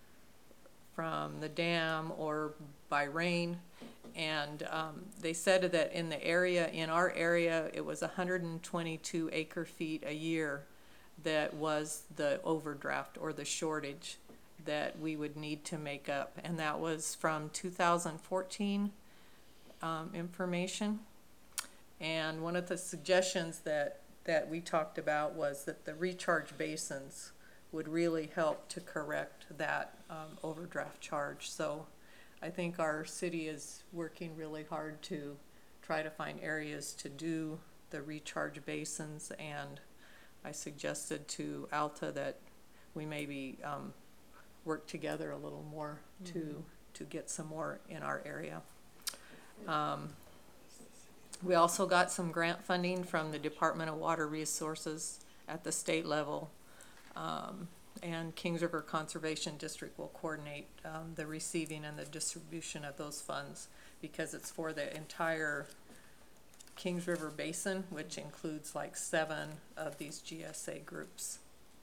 from the dam or by rain. And, um, they said that in the area, in our area, it was one hundred twenty-two acre feet a year that was the overdraft or the shortage that we would need to make up. And that was from two thousand fourteen um, information. And one of the suggestions that, that we talked about was that the recharge basins would really help to correct that um, overdraft charge. So I think our city is working really hard to try to find areas to do the recharge basins, and I suggested to Alta that we maybe um, work together a little more to mm-hmm. to get some more in our area. Um, we also got some grant funding from the Department of Water Resources at the state level, um, and Kings River Conservation District will coordinate um, the receiving and the distribution of those funds, because it's for the entire Kings River Basin, which includes like seven of these G S A groups.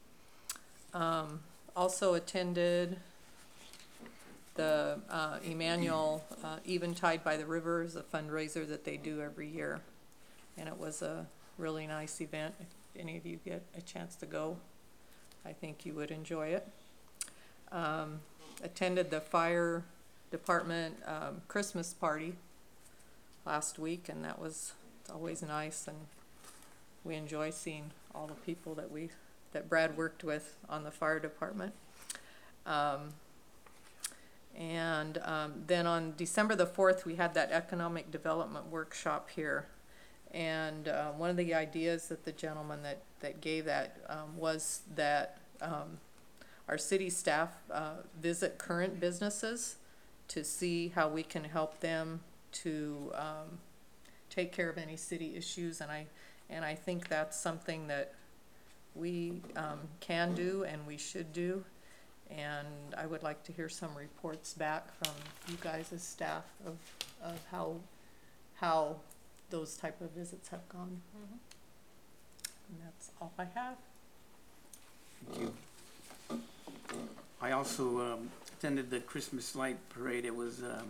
Um, also attended the uh, Emmanuel uh, Eventide by the River is a fundraiser that they do every year, and it was a really nice event. If any of you get a chance to go, I think you would enjoy it. Um, attended the fire department um, Christmas party last week, and that was always nice, and we enjoy seeing all the people that we that Brad worked with on the fire department. Um, and um, then on December the fourth, we had that economic development workshop here, and uh, one of the ideas that the gentleman that that gave that um, was that um, our city staff uh, visit current businesses to see how we can help them to um, take care of any city issues, and I and I think that's something that we um, can do and we should do, and I would like to hear some reports back from you guys as staff of of how how those type of visits have gone. Mm-hmm. And that's all I have. Thank you. I also um, attended the Christmas light parade. It was um,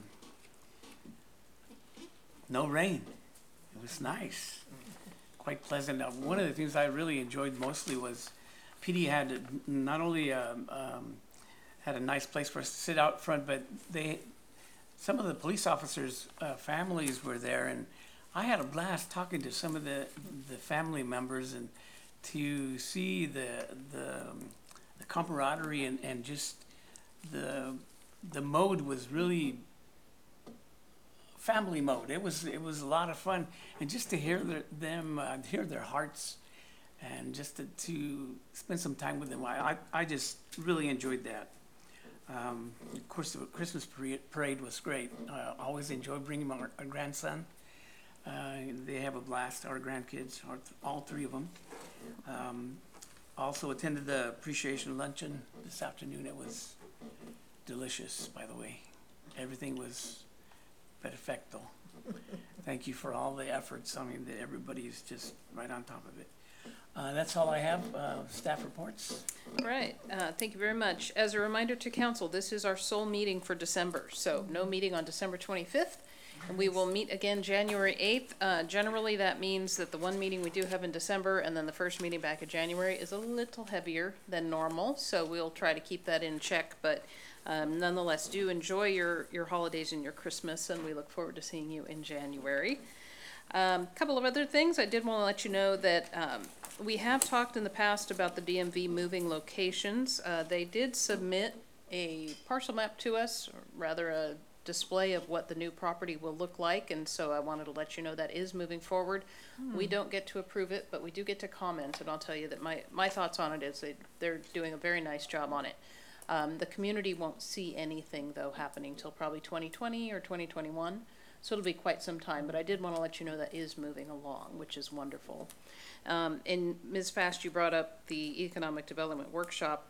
no rain. It was nice, quite pleasant. Now, one of the things I really enjoyed mostly was P D had not only um, um, had a nice place for us to sit out front, but they, some of the police officers' uh, families were there, and I had a blast talking to some of the the family members, and to see the the, um, the camaraderie and, and just the the mode was really family mode. It was it was a lot of fun, and just to hear their, them uh, hear their hearts, and just to, to spend some time with them. I I, I just really enjoyed that. Um, of course, the Christmas parade, parade was great. I always enjoy bringing my our grandson. Uh, they have a blast. Our grandkids, our, all three of them. Um, also attended the appreciation luncheon this afternoon. It was delicious, by the way. Everything was perfecto. Thank you for all the efforts. I mean, that everybody's just right on top of it. Uh, that's all I have. Uh, staff reports. All right. Uh, thank you very much. As a reminder to council, this is our sole meeting for December. So no meeting on December twenty-fifth. And we will meet again January eighth. Uh, generally, that means that the one meeting we do have in December and then the first meeting back in January is a little heavier than normal. So we'll try to keep that in check. But um, nonetheless, do enjoy your, your holidays and your Christmas, and we look forward to seeing you in January. A um, couple of other things. I did want to let you know that um, we have talked in the past about the D M V moving locations. Uh, they did submit a parcel map to us, or rather a display of what the new property will look like, and so I wanted to let you know that is moving forward. Hmm. We don't get to approve it, but we do get to comment, and I'll tell you that my, my thoughts on it is they, they're doing a very nice job on it. Um, the community won't see anything, though, happening till probably twenty twenty or twenty twenty-one. So it'll be quite some time, but I did want to let you know that is moving along, which is wonderful. Um, and Miz Fast, you brought up the Economic Development Workshop.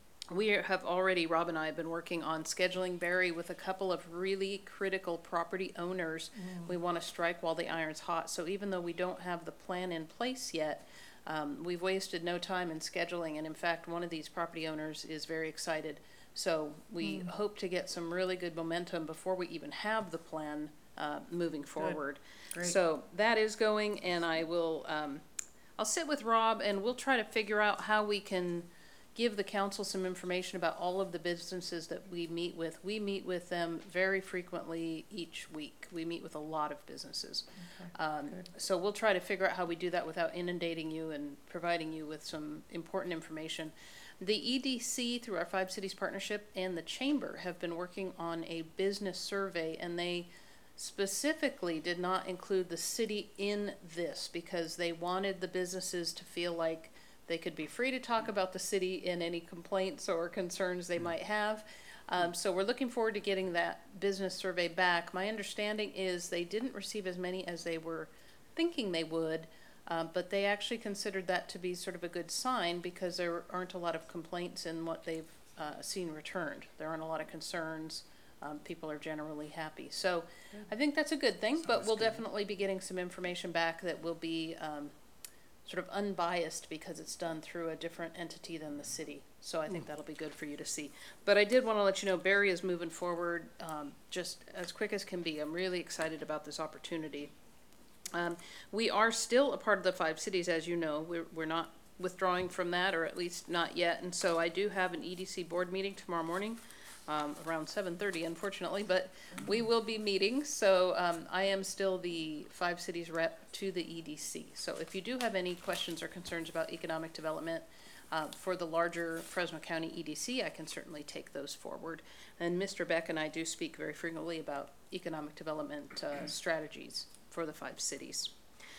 We have already, Rob and I have been working on scheduling Barry with a couple of really critical property owners. Mm. We want to strike while the iron's hot. So even though we don't have the plan in place yet, um, we've wasted no time in scheduling. And in fact, one of these property owners is very excited. So we mm. hope to get some really good momentum before we even have the plan uh, moving forward. Great. So that is going, and I will, um, I'll sit with Rob and we'll try to figure out how we can give the council some information about all of the businesses that we meet with. We meet with them very frequently each week. We meet with a lot of businesses. Okay, um, so we'll try to figure out how we do that without inundating you and providing you with some important information. The E D C, through our Five Cities Partnership, and the Chamber have been working on a business survey, and they specifically did not include the city in this because they wanted the businesses to feel like they could be free to talk about the city in any complaints or concerns they might have. Um, so we're looking forward to getting that business survey back. My understanding is they didn't receive as many as they were thinking they would, um, but they actually considered that to be sort of a good sign because there aren't a lot of complaints in what they've uh, seen returned. There aren't a lot of concerns. Um, people are generally happy. So I think that's a good thing, but we'll definitely be getting some information back that will be um, sort of unbiased because it's done through a different entity than the city. So I think that'll be good for you to see. But I did want to let you know Barry is moving forward um, just as quick as can be. I'm really excited about this opportunity. Um, we are still a part of the Five Cities, as you know. We're, we're not withdrawing from that, or at least not yet. And so I do have an E D C board meeting tomorrow morning. Um, around seven thirty, unfortunately, but we will be meeting. So um, I am still the Five Cities rep to the E D C. So if you do have any questions or concerns about economic development uh, for the larger Fresno County E D C, I can certainly take those forward. And Mister Beck and I do speak very frequently about economic development uh, strategies for the Five Cities.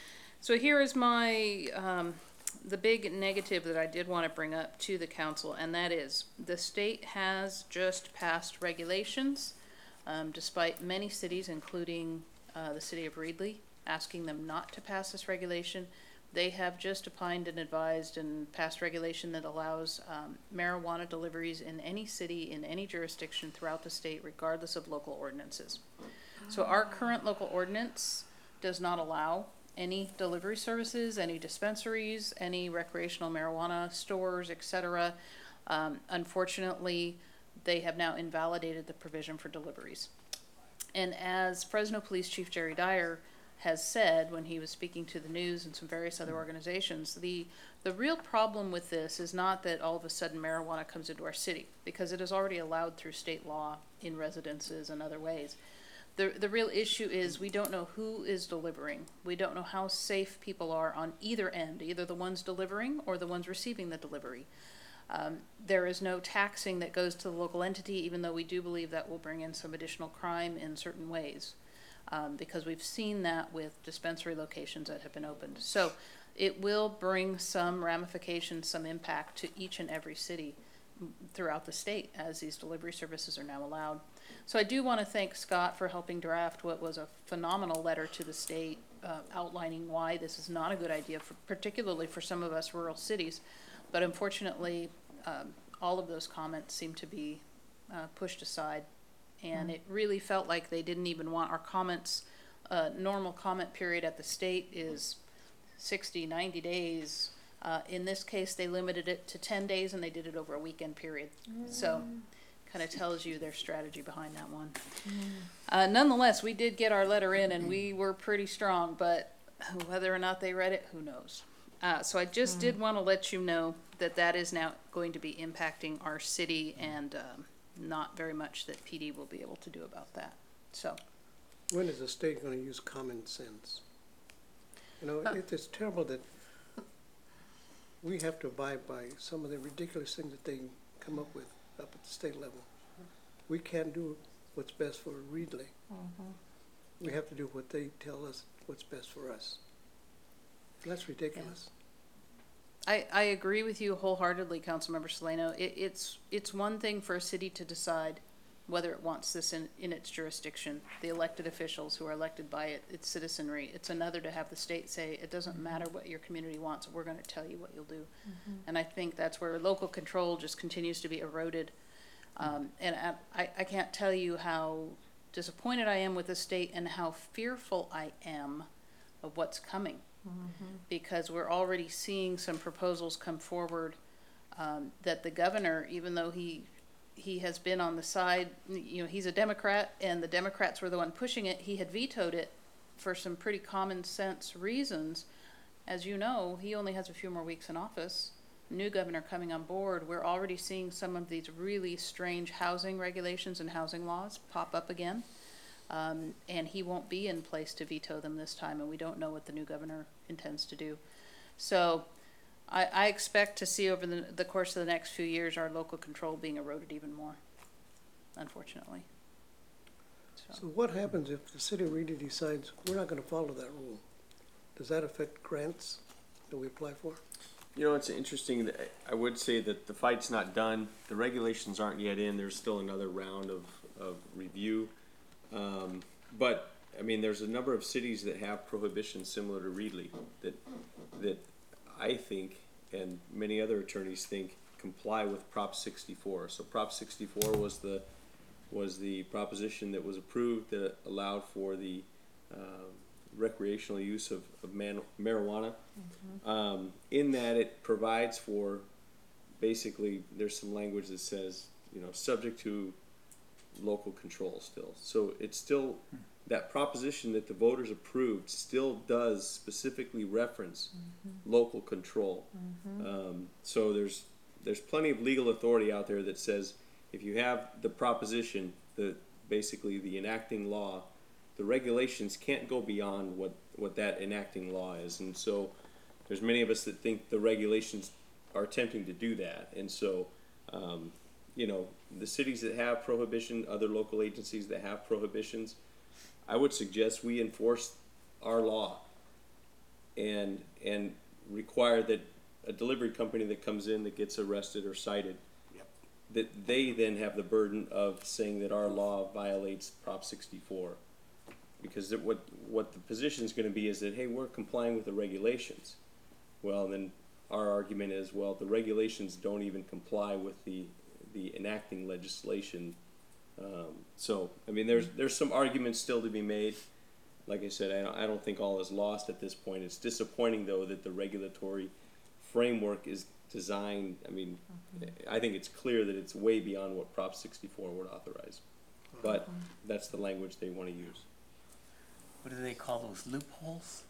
So here is my um, the big negative that I did want to bring up to the council, and that is the state has just passed regulations, um, despite many cities, including uh, the city of Reedley, asking them not to pass this regulation. They have just opined and advised and passed regulation that allows um, marijuana deliveries in any city, in any jurisdiction throughout the state, regardless of local ordinances. So our current local ordinance does not allow any delivery services, any dispensaries, any recreational marijuana stores, et cetera. Um, unfortunately, they have now invalidated the provision for deliveries. And as Fresno Police Chief Jerry Dyer has said when he was speaking to the news and some various other organizations, the, the real problem with this is not that all of a sudden marijuana comes into our city, because it is already allowed through state law in residences and other ways. The, the real issue is we don't know who is delivering. We don't know how safe people are on either end, either the ones delivering or the ones receiving the delivery. Um, there is no taxing that goes to the local entity, even though we do believe that will bring in some additional crime in certain ways, um, because we've seen that with dispensary locations that have been opened. So it will bring some ramifications, some impact to each and every city throughout the state as these delivery services are now allowed. So I do want to thank Scott for helping draft what was a phenomenal letter to the state uh, outlining why this is not a good idea, for, particularly for some of us rural cities. But unfortunately, um, all of those comments seem to be uh, pushed aside. And mm. it really felt like they didn't even want our comments. Uh, normal comment period at the state is sixty, ninety days. Uh, in this case, they limited it to ten days, and they did it over a weekend period. Mm. So kind of tells you their strategy behind that one. Mm. Uh, nonetheless, we did get our letter in, and we were pretty strong, but whether or not they read it, who knows. Uh, so I just mm. did want to let you know that that is now going to be impacting our city, and um, not very much that P D will be able to do about that. So when is the state going to use common sense? You know, uh, it, it's terrible that we have to abide by some of the ridiculous things that they come up with up at the state level. We can't do what's best for Reedley. Mm-hmm. We have to do what they tell us what's best for us. That's ridiculous. I, I agree with you wholeheartedly, Councilmember Solano. It, it's, it's one thing for a city to decide whether it wants this in, in its jurisdiction, the elected officials who are elected by it, its citizenry. It's another to have the state say, it doesn't matter what your community wants, we're gonna tell you what you'll do. Mm-hmm. And I think that's where local control just continues to be eroded. Um, and I, I can't tell you how disappointed I am with the state and how fearful I am of what's coming. Mm-hmm. Because we're already seeing some proposals come forward um, that the governor, even though he he has been on the side, you know, he's a Democrat and the Democrats were the one pushing it, he had vetoed it for some pretty common sense reasons. As you know, he only has a few more weeks in office. New governor coming on board, we're already seeing some of these really strange housing regulations and housing laws pop up again. Um, and he won't be in place to veto them this time, and we don't know what the new governor intends to do. So I, I expect to see over the, the course of the next few years our local control being eroded even more, unfortunately. So, So what happens if the city really decides we're not gonna follow that rule? Does that affect grants that we apply for? You know, it's interesting, that I would say that the fight's not done, the regulations aren't yet in, there's still another round of, of review. Um, but, I mean, there's a number of cities that have prohibitions similar to Reedley that, that I think, and many other attorneys think, comply with Prop sixty-four. So Prop sixty-four was the, was the proposition that was approved that allowed for the, um, recreational use of, of man, marijuana. Mm-hmm. Um, in that it provides for, basically, there's some language that says, you know, subject to local control still. So it's still, that proposition that the voters approved still does specifically reference mm-hmm. local control. Mm-hmm. Um, so there's, there's plenty of legal authority out there that says if you have the proposition, the, basically the enacting law, the regulations can't go beyond what, what that enacting law is. And so there's many of us that think the regulations are attempting to do that. And so, um, you know, the cities that have prohibition, other local agencies that have prohibitions, I would suggest we enforce our law and, and require that a delivery company that comes in that gets arrested or cited, yep. that they then have the burden of saying that our law violates Prop sixty-four. Because it, what what the position is going to be is that, hey, we're complying with the regulations. Well, then our argument is, well, the regulations don't even comply with the the enacting legislation. Um, so, I mean, there's there's some arguments still to be made. Like I said, I don't, I don't think all is lost at this point. It's disappointing, though, that the regulatory framework is designed. I mean, mm-hmm. I think it's clear that it's way beyond what Prop sixty-four would authorize. But mm-hmm. that's the language they want to use. What do they call those, loopholes?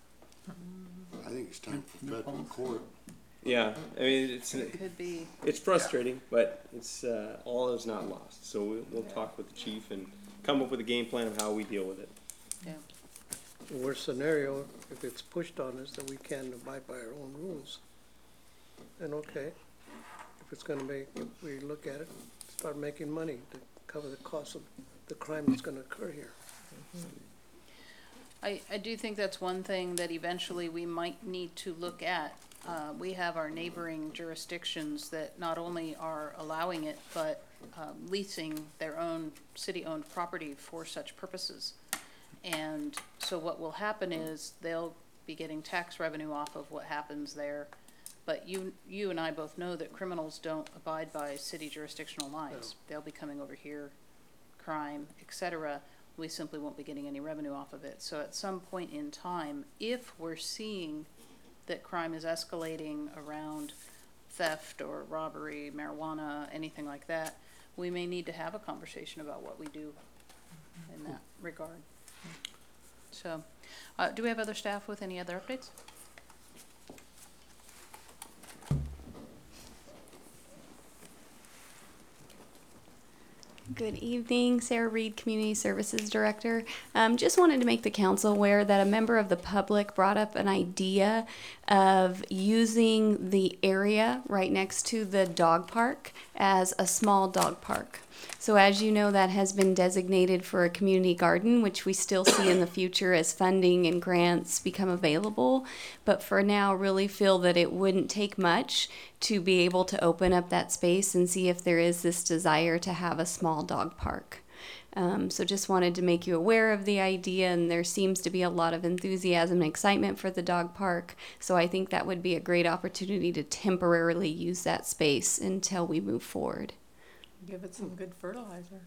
I think it's time for federal court. Yeah, I mean, it's it could be. It's frustrating, yeah. but it's uh, all is not lost. So we'll, we'll yeah. talk with the chief and come up with a game plan of how we deal with it. Yeah. Worst scenario, if it's pushed on us that we can't abide by our own rules, then okay. If it's going to make, if we look at it, start making money to cover the cost of the crime that's going to occur here. Mm-hmm. I, I do think that's one thing that eventually we might need to look at. Uh, we have our neighboring jurisdictions that not only are allowing it, but um, leasing their own city-owned property for such purposes. And so what will happen is they'll be getting tax revenue off of what happens there. But you, you and I both know that criminals don't abide by city jurisdictional lines. No. They'll be coming over here, crime, et cetera. We simply won't be getting any revenue off of it. So at some point in time, if we're seeing that crime is escalating around theft or robbery, marijuana, anything like that, we may need to have a conversation about what we do in that regard. So, uh, do we have other staff with any other updates? Good evening, Sarah Reed, Community Services Director. Um, just wanted to make the council aware that a member of the public brought up an idea of using the area right next to the dog park as a small dog park. So as you know, that has been designated for a community garden, which we still see in the future as funding and grants become available. But for now, really feel that it wouldn't take much to be able to open up that space and see if there is this desire to have a small dog park. Um, so just wanted to make you aware of the idea, and there seems to be a lot of enthusiasm and excitement for the dog park. So I think that would be a great opportunity to temporarily use that space until we move forward. Give it some good fertilizer.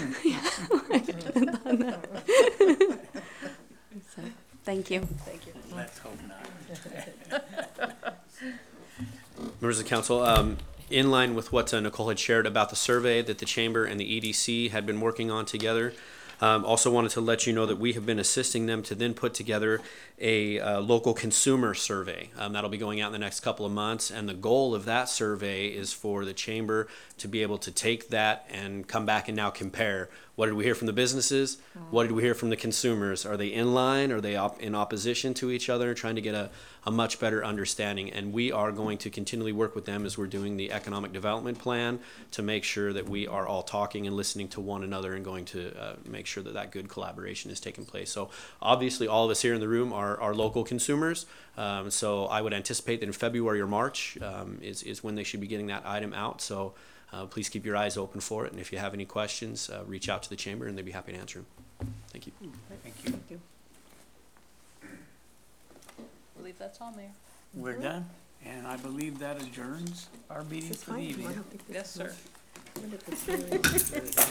So, thank you. Thank you. Let's hope not. Members of the council, um, in line with what uh, Nicole had shared about the survey that the Chamber and the E D C had been working on together, um, also wanted to let you know that we have been assisting them to then put together a uh, local consumer survey. Um, that'll be going out in the next couple of months, and the goal of that survey is for the Chamber to be able to take that and come back and now compare. What did we hear from the businesses? What did we hear from the consumers? Are they in line? Are they op- in opposition to each other? Trying to get a, a much better understanding. And we are going to continually work with them as we're doing the economic development plan to make sure that we are all talking and listening to one another and going to uh, make sure that that good collaboration is taking place. So obviously all of us here in the room are, are local consumers. Um, so I would anticipate that in February or March um, is, is when they should be getting that item out. So Uh, please keep your eyes open for it, and if you have any questions, uh, reach out to the Chamber, and they'd be happy to answer them. Thank you. Thank you. Thank you. I believe that's all, Mayor. We're done, and I believe that adjourns our meeting for the evening. Yes, sir. When did this-